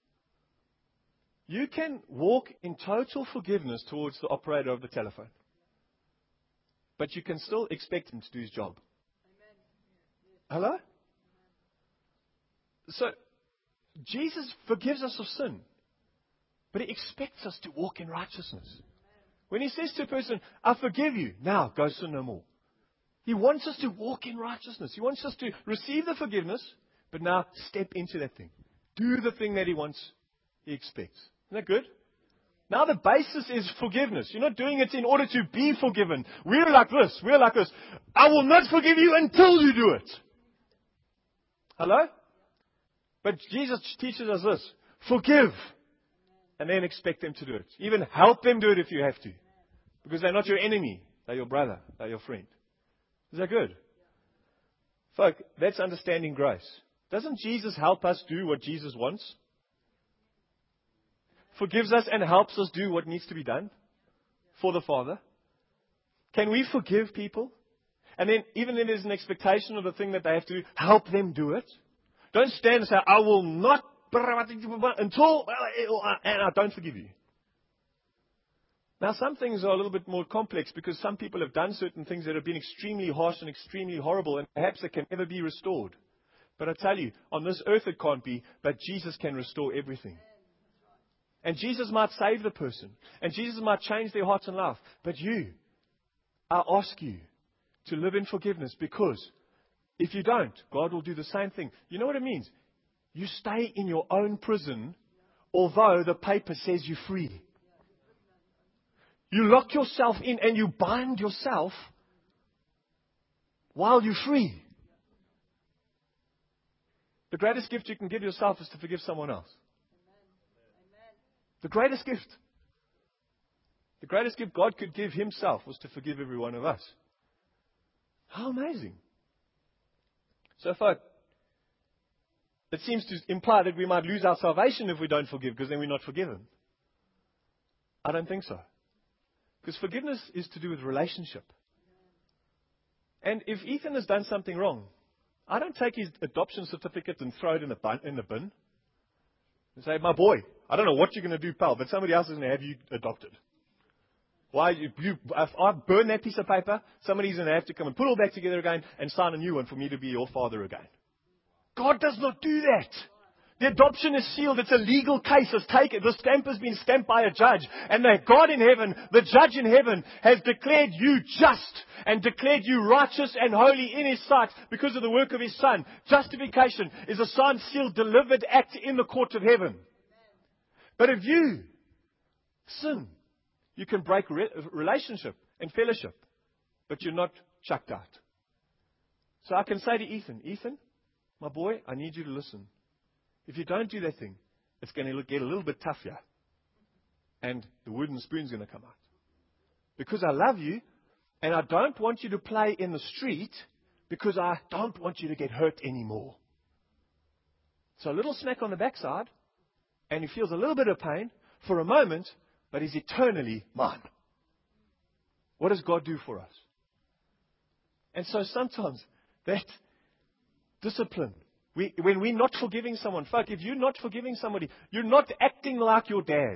Speaker 1: You can walk in total forgiveness towards the operator of the telephone. But you can still expect him to do his job. Hello? So, Jesus forgives us of sin, but He expects us to walk in righteousness. When He says to a person, I forgive you, now go sin no more. He wants us to walk in righteousness. He wants us to receive the forgiveness, but now step into that thing. Do the thing that He wants, He expects. Isn't that good? Now the basis is forgiveness. You're not doing it in order to be forgiven. We're like this. We're like this. I will not forgive you until you do it. Hello? But Jesus teaches us this. Forgive. And then expect them to do it. Even help them do it if you have to. Because they're not your enemy. They're your brother. They're your friend. Is that good? Folk, that's understanding grace. Doesn't Jesus help us do what Jesus wants? Forgives us and helps us do what needs to be done for the Father. Can we forgive people? And then, even if there's an expectation of the thing that they have to do, help them do it. Don't stand and say, I will not until, and I don't forgive you. Now, some things are a little bit more complex because some people have done certain things that have been extremely harsh and extremely horrible, and perhaps they can never be restored. But I tell you, on this earth it can't be, but Jesus can restore everything. And Jesus might save the person. And Jesus might change their hearts and life. But I ask you to live in forgiveness, because if you don't, God will do the same thing. You know what it means? You stay in your own prison, although the paper says you're free. You lock yourself in and you bind yourself while you're free. The greatest gift you can give yourself is to forgive someone else. The greatest gift. The greatest gift God could give Himself was to forgive every one of us. How amazing. So far, it seems to imply that we might lose our salvation if we don't forgive, because then we're not forgiven. I don't think so. Because forgiveness is to do with relationship. And if Ethan has done something wrong, I don't take his adoption certificate and throw it in the bin. And say, my boy, I don't know what you're going to do, pal, but somebody else is going to have you adopted. Why? If I burn that piece of paper, somebody's going to have to come and put it all back together again and sign a new one for me to be your father again. God does not do that. The adoption is sealed. It's a legal case. It's taken. The stamp has been stamped by a judge. And the God in heaven, the judge in heaven, has declared you just and declared you righteous and holy in His sight because of the work of His Son. Justification is a signed, sealed, delivered act in the court of heaven. But if you sin, you can break relationship and fellowship, but you're not chucked out. So I can say to Ethan, my boy, I need you to listen. If you don't do that thing, it's going to get a little bit tough here. And the wooden spoon's going to come out. Because I love you, and I don't want you to play in the street, because I don't want you to get hurt anymore. So a little smack on the backside, and he feels a little bit of pain for a moment, but he's eternally mine. What does God do for us? And so sometimes that discipline, when we're not forgiving someone, folk, if you're not forgiving somebody, you're not acting like your dad.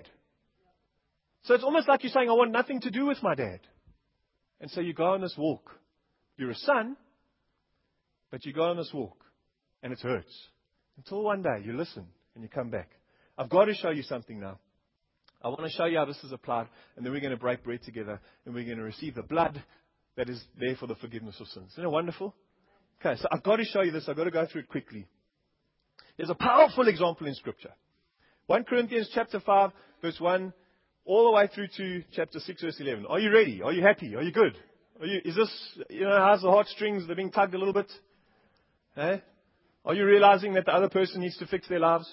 Speaker 1: So it's almost like you're saying, I want nothing to do with my dad. And so you go on this walk. You're a son, but you go on this walk, and it hurts. Until one day you listen and you come back. I've got to show you something now. I want to show you how this is applied, and then we're going to break bread together, and we're going to receive the blood that is there for the forgiveness of sins. Isn't it wonderful? Okay, so I've got to show you this. I've got to go through it quickly. There's a powerful example in Scripture. 1 Corinthians chapter 5, verse 1, all the way through to chapter 6, verse 11. Are you ready? Are you happy? Are you good? Is this, how's the heartstrings? They're being tugged a little bit? Eh? Are you realizing that the other person needs to fix their lives?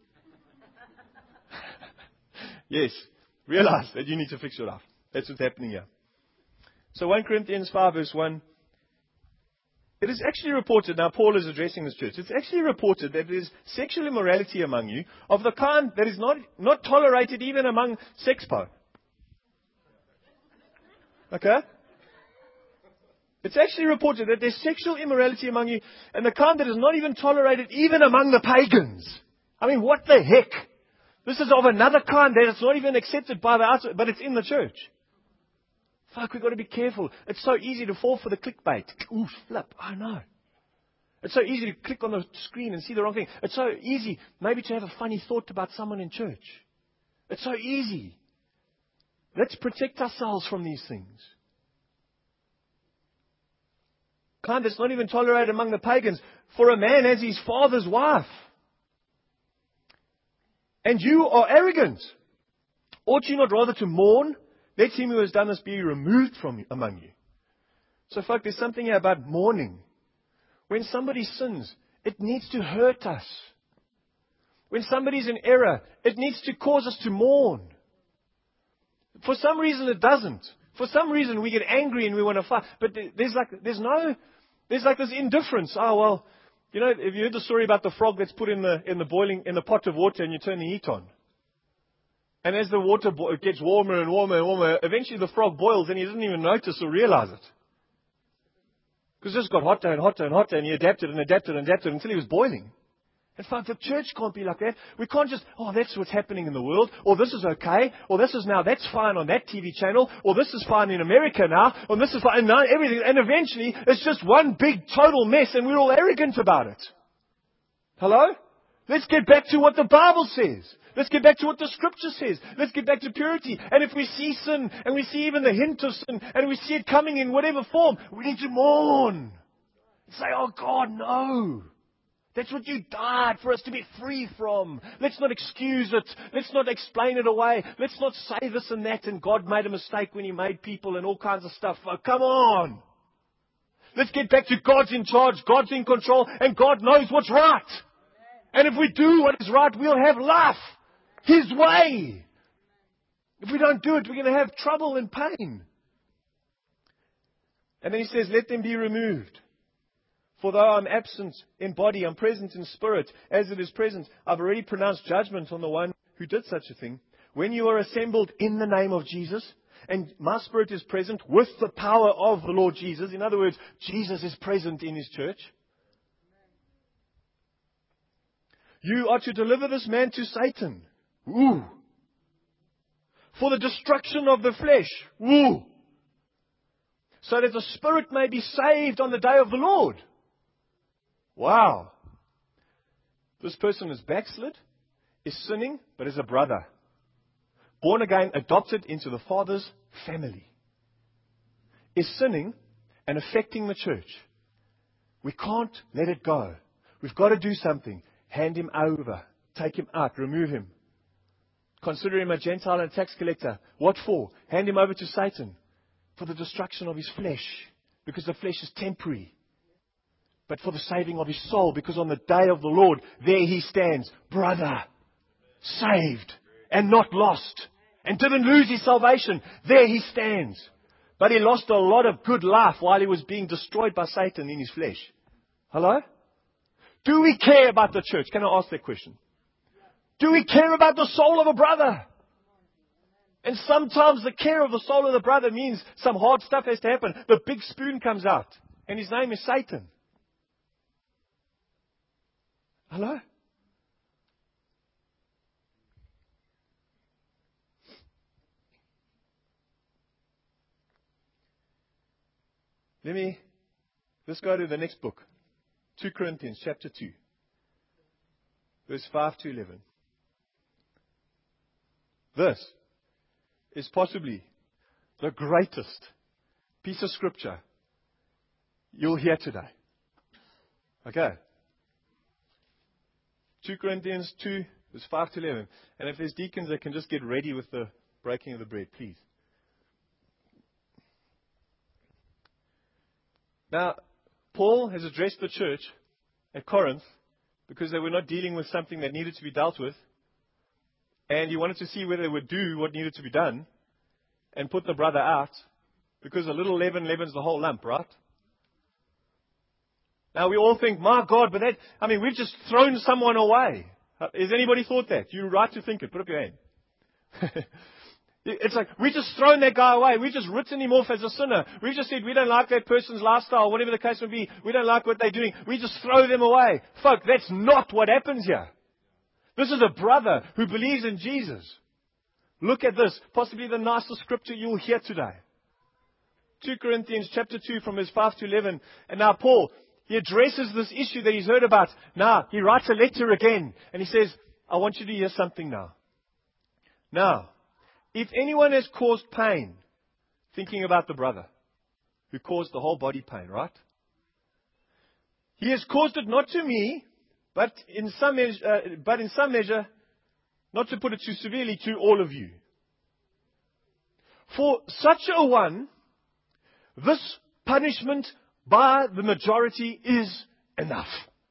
Speaker 1: Yes. Realize that you need to fix your life. That's what's happening here. So 1 Corinthians 5, verse 1. It is actually reported, now Paul is addressing this church, it's actually reported that there is sexual immorality among you of the kind that is not tolerated even among sexpo. Okay? It's actually reported that there's sexual immorality among you and the kind that is not even tolerated even among the pagans. I mean, what the heck? This is of another kind that it's not even accepted by the outside, but it's in the church. Fuck, we've got to be careful. It's so easy to fall for the clickbait. Ooh, flip. I know. It's so easy to click on the screen and see the wrong thing. It's so easy maybe to have a funny thought about someone in church. It's so easy. Let's protect ourselves from these things. Kind that's not even tolerated among the pagans. For a man has his father's wife. And you are arrogant. Ought you not rather to mourn? Let him who has done this be removed from among you. So, folks, there's something here about mourning. When somebody sins, it needs to hurt us. When somebody's in error, it needs to cause us to mourn. For some reason, it doesn't. For some reason, we get angry and we want to fight. But there's like this indifference. Oh, well, you know, have you heard the story about the frog that's put in the pot of water and you turn the heat on? And as the water gets warmer and warmer and warmer, eventually the frog boils and he doesn't even notice or realize it. Because it just got hotter and hotter and hotter, and he adapted and adapted and adapted until he was boiling. In fact, the church can't be like that. We can't just, that's what's happening in the world, or this is okay, or that's fine on that TV channel, or this is fine in America now, or this is fine, and now everything, and eventually it's just one big total mess, and we're all arrogant about it. Hello? Let's get back to what the Bible says. Let's get back to what the Scripture says. Let's get back to purity. And if we see sin, and we see even the hint of sin, and we see it coming in whatever form, we need to mourn. Say, oh God, no. That's what you died for us to be free from. Let's not excuse it. Let's not explain it away. Let's not say this and that, and God made a mistake when He made people and all kinds of stuff. Oh, come on. Let's get back to God's in charge, God's in control, and God knows what's right. And if we do what is right, we'll have life His way. If we don't do it, we're going to have trouble and pain. And then He says, let them be removed. For though I'm absent in body, I'm present in spirit. As it is present, I've already pronounced judgment on the one who did such a thing. When you are assembled in the name of Jesus, and my spirit is present with the power of the Lord Jesus. In other words, Jesus is present in His church. You are to deliver this man to Satan. Ooh. For the destruction of the flesh. Ooh. So that the spirit may be saved on the day of the Lord. Wow. This person is backslid, is sinning, but is a brother. Born again, adopted into the Father's family. Is sinning and affecting the church. We can't let it go. We've got to do something. Hand him over. Take him out. Remove him. Consider him a Gentile and tax collector. What for? Hand him over to Satan. For the destruction of his flesh. Because the flesh is temporary. But for the saving of his soul. Because on the day of the Lord, there he stands. Brother. Saved. And not lost. And didn't lose his salvation. There he stands. But he lost a lot of good life while he was being destroyed by Satan in his flesh. Hello? Do we care about the church? Can I ask that question? Do we care about the soul of a brother? And sometimes the care of the soul of the brother means some hard stuff has to happen. The big spoon comes out. And his name is Satan. Hello? Let's go to the next book. 2 Corinthians chapter 2. Verse 5 to 11. This is possibly the greatest piece of scripture you'll hear today. Okay. 2 Corinthians 2, verse 5 to 11. And if there's deacons that can just get ready with the breaking of the bread, please. Now, Paul has addressed the church at Corinth because they were not dealing with something that needed to be dealt with. And he wanted to see whether they would do what needed to be done and put the brother out. Because a little leaven leavens the whole lump, right? Now we all think, my God, but we've just thrown someone away. Has anybody thought that? You're right to think it. Put up your hand. It's like, we just thrown that guy away. We just written him off as a sinner. We just said, we don't like that person's lifestyle, whatever the case may be. We don't like what they're doing. We just throw them away. Folk, that's not what happens here. This is a brother who believes in Jesus. Look at this. Possibly the nicest scripture you'll hear today. 2 Corinthians chapter 2 from verse 5 to 11. And now Paul, He addresses this issue that he's heard about. Now, he writes a letter again. And he says, I want you to hear something now. Now, if anyone has caused pain, thinking about the brother who caused the whole body pain, right? He has caused it not to me, but in some measure, not to put it too severely, to all of you. For such a one, this punishment by the majority is enough.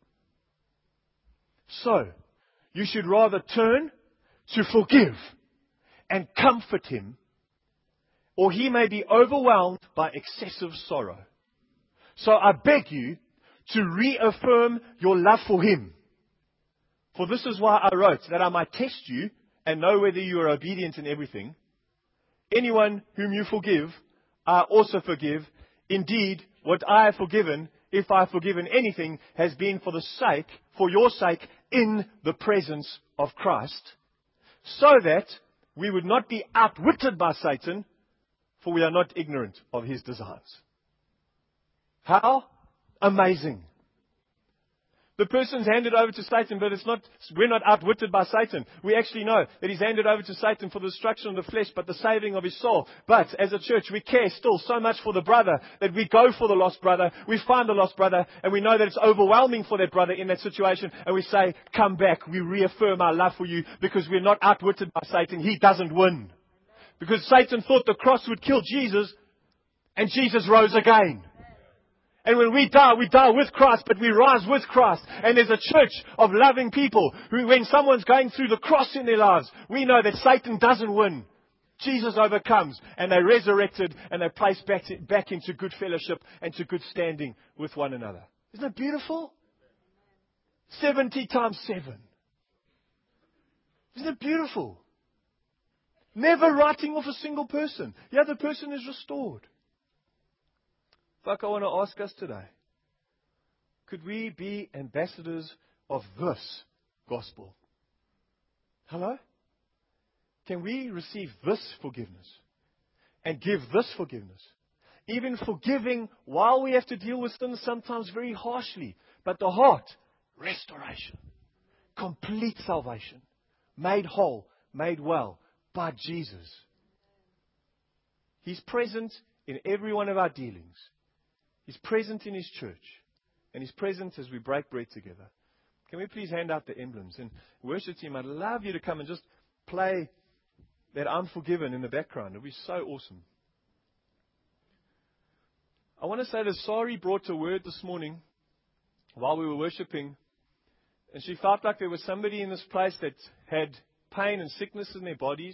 Speaker 1: So, you should rather turn to forgive and comfort him, or he may be overwhelmed by excessive sorrow. So I beg you to reaffirm your love for him. For this is why I wrote, that I might test you and know whether you are obedient in everything. Anyone whom you forgive, I also forgive. Indeed, what I have forgiven, if I have forgiven anything, has been for your sake, in the presence of Christ, so that we would not be outwitted by Satan, for we are not ignorant of his designs. How amazing. The person's handed over to Satan, but we're not outwitted by Satan. We actually know that he's handed over to Satan for the destruction of the flesh, but the saving of his soul. But as a church, we care still so much for the brother that we go for the lost brother. We find the lost brother, and we know that it's overwhelming for that brother in that situation. And we say, come back. We reaffirm our love for you because we're not outwitted by Satan. He doesn't win. Because Satan thought the cross would kill Jesus, and Jesus rose again. And when we die with Christ, but we rise with Christ. And there's a church of loving people who, when someone's going through the cross in their lives, we know that Satan doesn't win. Jesus overcomes. And they're resurrected and they're placed back into good fellowship and to good standing with one another. Isn't that beautiful? 70 times 7. Isn't it beautiful? Never writing off a single person. The other person is restored. I want to ask us today, could we be ambassadors of this gospel? Hello? Can we receive this forgiveness and give this forgiveness? Even forgiving while we have to deal with sin sometimes very harshly. But the heart, restoration, complete salvation, made whole, made well by Jesus. He's present in every one of our dealings. He's present in His church. And He's present as we break bread together. Can we please hand out the emblems? And worship team, I'd love you to come and just play that I'm forgiven in the background. It would be so awesome. I want to say that Sari brought a word this morning while we were worshiping. And she felt like there was somebody in this place that had pain and sickness in their bodies.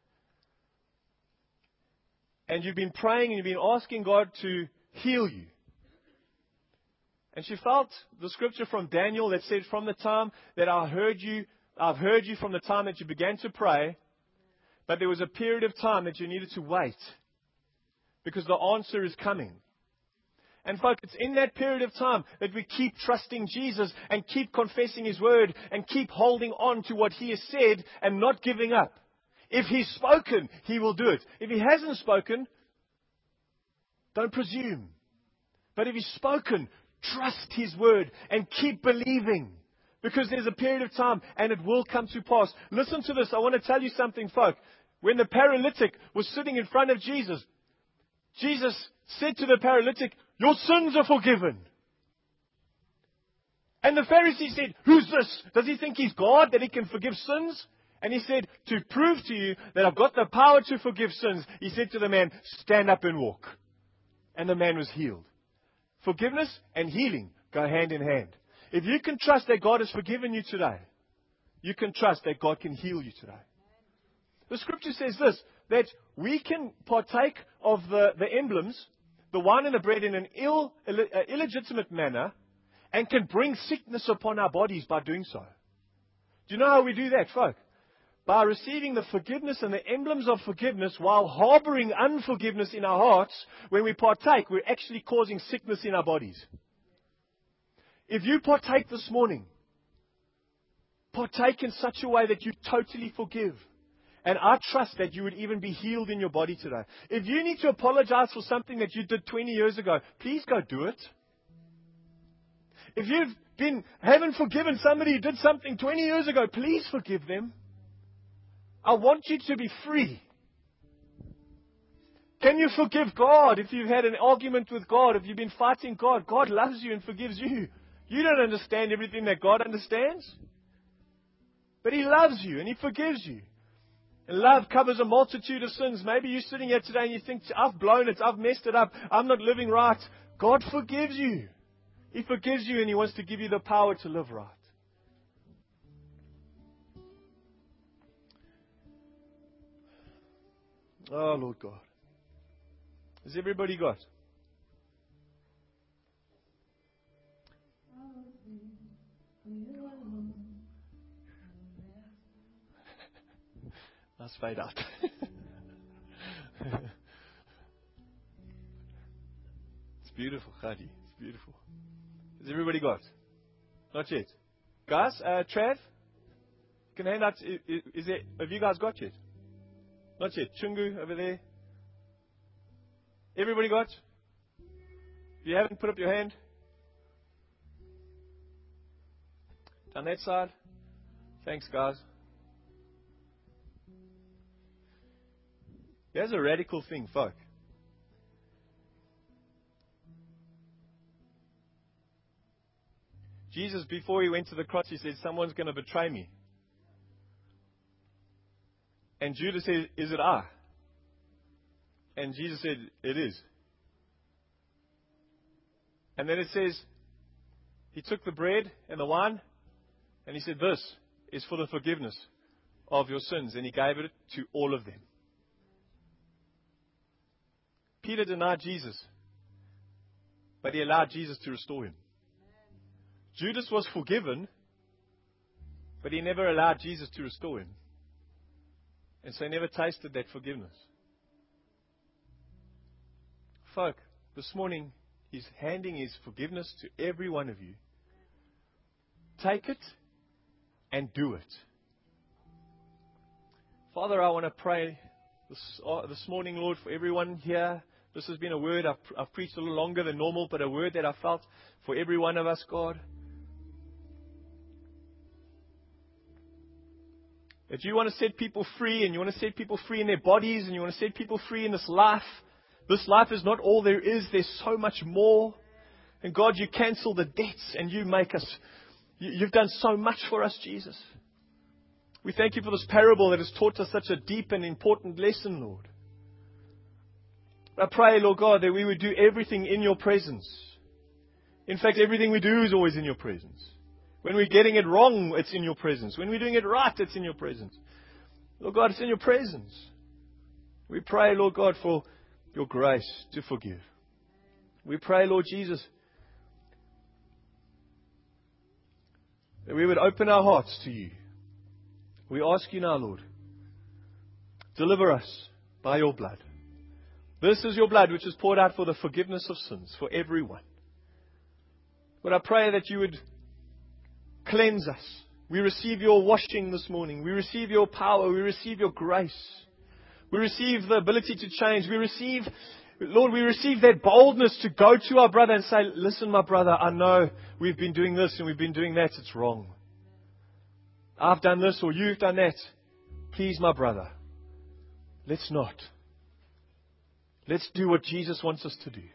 Speaker 1: And you've been praying and you've been asking God to heal you. And she felt the scripture from Daniel that said, from the time that I've heard you from the time that you began to pray, but there was a period of time that you needed to wait because the answer is coming. And folks, it's in that period of time that we keep trusting Jesus and keep confessing His word and keep holding on to what He has said and not giving up. If He's spoken, He will do it. If He hasn't spoken, don't presume. But if He's spoken, trust His word and keep believing. Because there's a period of time and it will come to pass. Listen to this. I want to tell you something, folk. When the paralytic was sitting in front of Jesus, Jesus said to the paralytic, your sins are forgiven. And the Pharisee said, who's this? Does he think he's God, that he can forgive sins? And he said, to prove to you that I've got the power to forgive sins, he said to the man, stand up and walk. And the man was healed. Forgiveness and healing go hand in hand. If you can trust that God has forgiven you today, you can trust that God can heal you today. The scripture says this, that we can partake of the emblems, the wine and the bread in an illegitimate manner and can bring sickness upon our bodies by doing so. Do you know how we do that, folk? By receiving the forgiveness and the emblems of forgiveness while harboring unforgiveness in our hearts. When we partake, we're actually causing sickness in our bodies. If you partake this morning, partake in such a way that you totally forgive. And I trust that you would even be healed in your body today. If you need to apologize for something that you did 20 years ago, please go do it. If you haven't forgiven somebody who did something 20 years ago, please forgive them. I want you to be free. Can you forgive God if you've had an argument with God, if you've been fighting God? God loves you and forgives you. You don't understand everything that God understands. But He loves you and He forgives you. And love covers a multitude of sins. Maybe you're sitting here today and you think, I've blown it, I've messed it up, I'm not living right. God forgives you. He forgives you and He wants to give you the power to live right. Oh, Lord God. Has everybody got? Let's fade out. It's beautiful, Khadi. It's beautiful. Has everybody got? Not yet. Guys, Trav, can I hand out, have you guys got yet? Not yet. Chungu over there. Everybody got? If you haven't, put up your hand. Down that side. Thanks, guys. Here's a radical thing, folk. Jesus, before He went to the cross, He said, someone's going to betray me. And Judas said, is it I? And Jesus said, it is. And then it says, He took the bread and the wine, and He said, this is for the forgiveness of your sins. And He gave it to all of them. Peter denied Jesus, but he allowed Jesus to restore him. Judas was forgiven, but he never allowed Jesus to restore him. And so he never tasted that forgiveness. Folk, this morning, He's handing His forgiveness to every one of you. Take it and do it. Father, I want to pray this morning, Lord, for everyone here. This has been a word I've preached a little longer than normal, but a word that I felt for every one of us, God. That you want to set people free, and you want to set people free in their bodies, and you want to set people free in this life. This life is not all there is. There's so much more. And God, you cancel the debts, and you make us, you've done so much for us, Jesus. We thank you for this parable that has taught us such a deep and important lesson, Lord. I pray, Lord God, that we would do everything in your presence. In fact, everything we do is always in your presence. When we're getting it wrong, it's in your presence. When we're doing it right, it's in your presence. Lord God, it's in your presence. We pray, Lord God, for your grace to forgive. We pray, Lord Jesus, that we would open our hearts to you. We ask you now, Lord, deliver us by your blood. This is your blood which is poured out for the forgiveness of sins for everyone. But I pray that you would cleanse us. We receive your washing this morning. We receive your power. We receive your grace. We receive the ability to change. We receive that boldness to go to our brother and say, listen, my brother, I know we've been doing this and we've been doing that. It's wrong. I've done this or you've done that. Please, my brother, let's not. Let's do what Jesus wants us to do.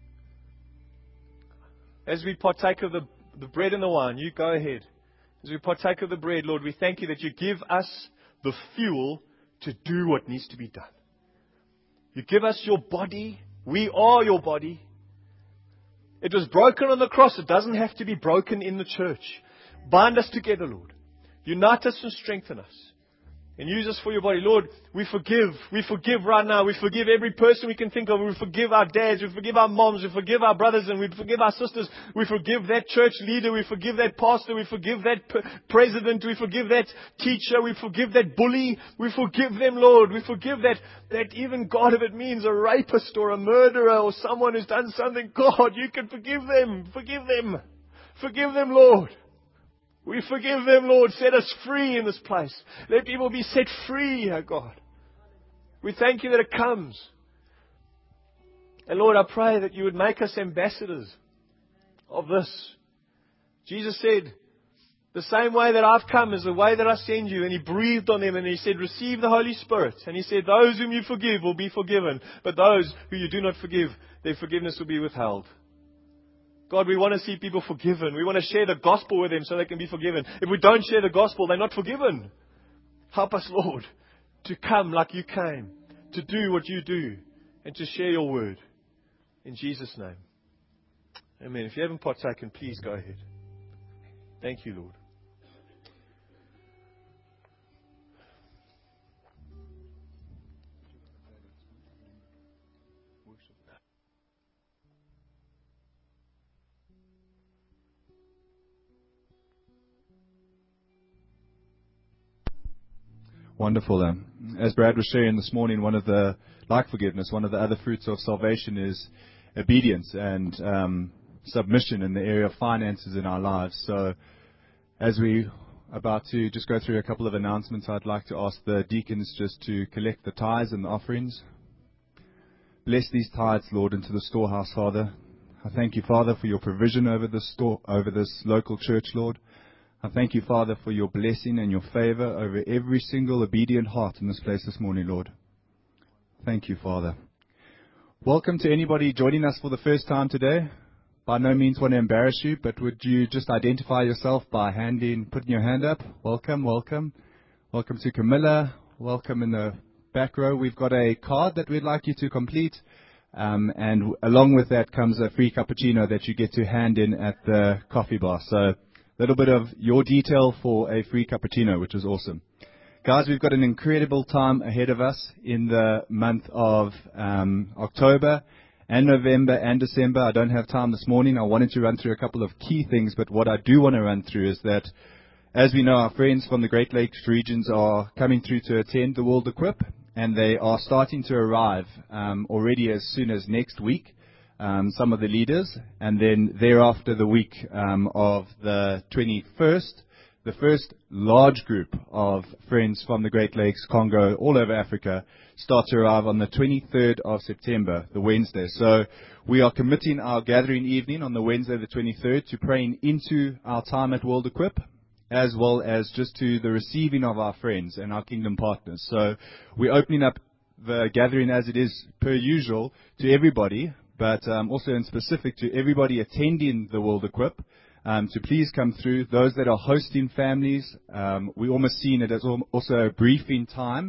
Speaker 1: As we partake of the bread and the wine, you go ahead. As we partake of the bread, Lord, we thank you that you give us the fuel to do what needs to be done. You give us your body. We are your body. It was broken on the cross. It doesn't have to be broken in the church. Bind us together, Lord. Unite us and strengthen us. And use us for your body. Lord, we forgive. We forgive right now. We forgive every person we can think of. We forgive our dads. We forgive our moms. We forgive our brothers. And we forgive our sisters. We forgive that church leader. We forgive that pastor. We forgive that president. We forgive that teacher. We forgive that bully. We forgive them, Lord. We forgive that even, God, if it means a rapist or a murderer or someone who's done something, God, you can forgive them. Forgive them. Forgive them, Lord. We forgive them, Lord. Set us free in this place. Let people be set free, oh God. We thank you that it comes. And Lord, I pray that you would make us ambassadors of this. Jesus said, the same way that I've come is the way that I send you. And He breathed on them and He said, receive the Holy Spirit. And He said, those whom you forgive will be forgiven. But those who you do not forgive, their forgiveness will be withheld. God, we want to see people forgiven. We want to share the gospel with them so they can be forgiven. If we don't share the gospel, they're not forgiven. Help us, Lord, to come like you came, to do what you do, and to share your word. In Jesus' name. Amen. If you haven't partaken, please go ahead. Thank you, Lord.
Speaker 2: Wonderful. As Brad was sharing this morning, like forgiveness, one of the other fruits of salvation is obedience and submission in the area of finances in our lives. So as we about to just go through a couple of announcements, I'd like to ask the deacons just to collect the tithes and the offerings. Bless these tithes, Lord, into the storehouse, Father. I thank you, Father, for your provision over this local church, Lord. I thank you, Father, for your blessing and your favor over every single obedient heart in this place this morning, Lord. Thank you, Father. Welcome to anybody joining us for the first time today. By no means want to embarrass you, but would you just identify yourself by putting your hand up? Welcome, welcome. Welcome to Camilla. Welcome in the back row. We've got a card that we'd like you to complete. And along with that comes a free cappuccino that you get to hand in at the coffee bar. So a little bit of your detail for a free cappuccino, which is awesome. Guys, we've got an incredible time ahead of us in the month of October and November and December. I don't have time this morning. I wanted to run through a couple of key things, but what I do want to run through is that, as we know, our friends from the Great Lakes regions are coming through to attend the World Equip, and they are starting to arrive already as soon as next week. Some of the leaders, and then thereafter the week of the 21st, the first large group of friends from the Great Lakes, Congo, all over Africa, start to arrive on the 23rd of September, the Wednesday. So we are committing our gathering evening on the Wednesday the 23rd to praying into our time at World Equip, as well as just to the receiving of our friends and our kingdom partners. So we're opening up the gathering as it is per usual to everybody, but also in specific to everybody attending the World Equip, to please come through. Those that are hosting families, we're almost seeing it as also a briefing time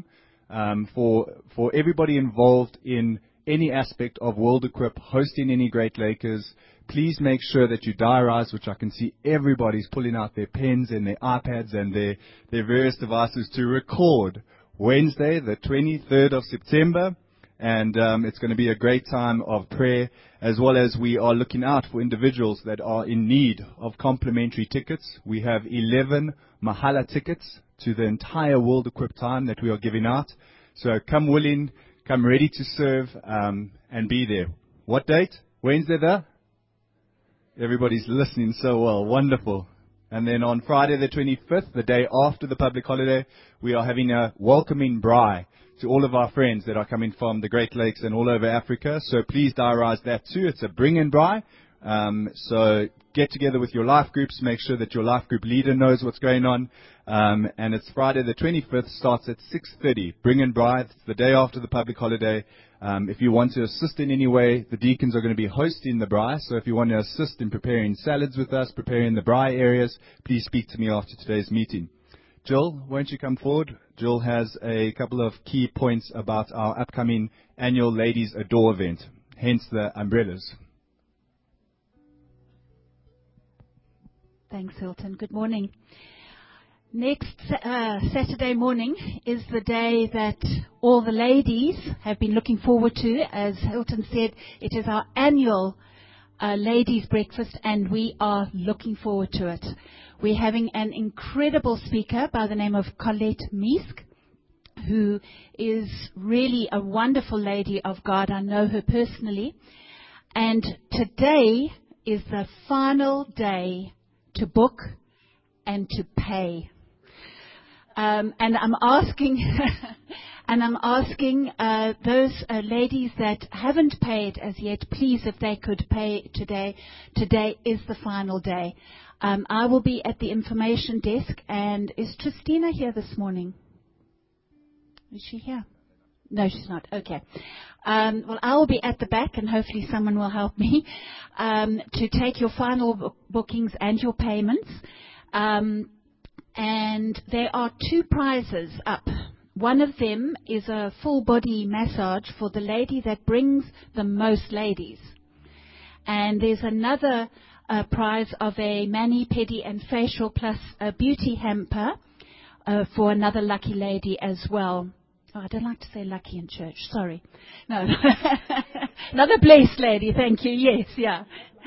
Speaker 2: for everybody involved in any aspect of World Equip, hosting any Great Lakers. Please make sure that you diarize, which I can see everybody's pulling out their pens and their iPads and their various devices to record Wednesday, the 23rd of September. And it's going to be a great time of prayer, as well as we are looking out for individuals that are in need of complimentary tickets. We have 11 Mahala tickets to the entire World Equip time that we are giving out. So come willing, come ready to serve, and be there. What date? Wednesday Everybody's listening so well. Wonderful. And then on Friday the 25th, the day after the public holiday, we are having a welcoming braai to all of our friends that are coming from the Great Lakes and all over Africa. So please diarize that too. It's a bring-in braai. So get together with your life groups. Make sure that your life group leader knows what's going on. And it's Friday the 25th, starts at 6:30. Bring-in braai. It's the day after the public holiday. If you want to assist in any way, the deacons are going to be hosting the braai. So if you want to assist in preparing salads with us, preparing the braai areas, please speak to me after today's meeting. Jill, won't you come forward? Jill has a couple of key points about our upcoming annual Ladies Adore event, hence the umbrellas.
Speaker 3: Thanks, Hilton. Good morning. Next Saturday morning is the day that all the ladies have been looking forward to. As Hilton said, it is our annual ladies' breakfast, and we are looking forward to it. We're having an incredible speaker by the name of Colette Meesk, who is really a wonderful lady of God. I know her personally. And today is the final day to book and to pay. And I'm asking And I'm asking those ladies that haven't paid as yet, please, if they could pay today. Today is the final day. I will be at the information desk. And is Tristina here this morning? Is she here? No, she's not. Okay. Well, I will be at the back, and hopefully someone will help me to take your final bookings and your payments. And there are 2 prizes up. One of them is a full body massage for the lady that brings the most ladies. And there's another prize of a mani, pedi and facial plus a beauty hamper for another lucky lady as well. Oh, I don't like to say lucky in church. Sorry. No. Another blessed lady. Thank you. Yes, yeah.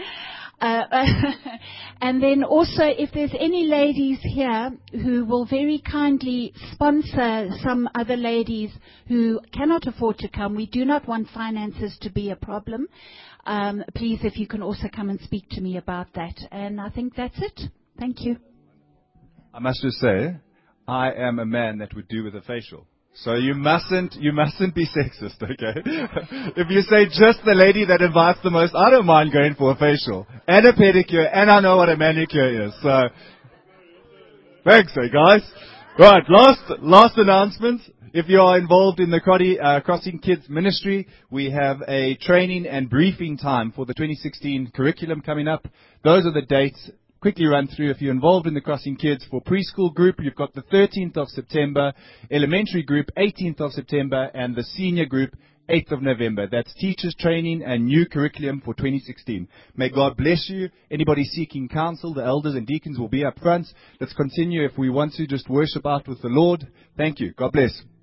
Speaker 3: And then also, if there's any ladies here who will very kindly sponsor some other ladies who cannot afford to come, we do not want finances to be a problem. Please, if you can also come and speak to me about that. And I think that's it. Thank you.
Speaker 2: I must just say, I am a man that would do with a facial. So you mustn't be sexist, okay? If you say just the lady that invites the most, I don't mind going for a facial and a pedicure, and I know what a manicure is. So, thanks, guys. Right, last announcement. If you are involved in the Crossing Kids ministry, we have a training and briefing time for the 2016 curriculum coming up. Those are the dates. Quickly run through. If you're involved in the Crossing Kids for preschool group, you've got the 13th of September, elementary group 18th of September, and the senior group 8th of November. That's teachers training and new curriculum for 2016. May God bless you. Anybody seeking counsel, the elders and deacons will be up front. Let's continue if we want to just worship out with the Lord. Thank you. God bless.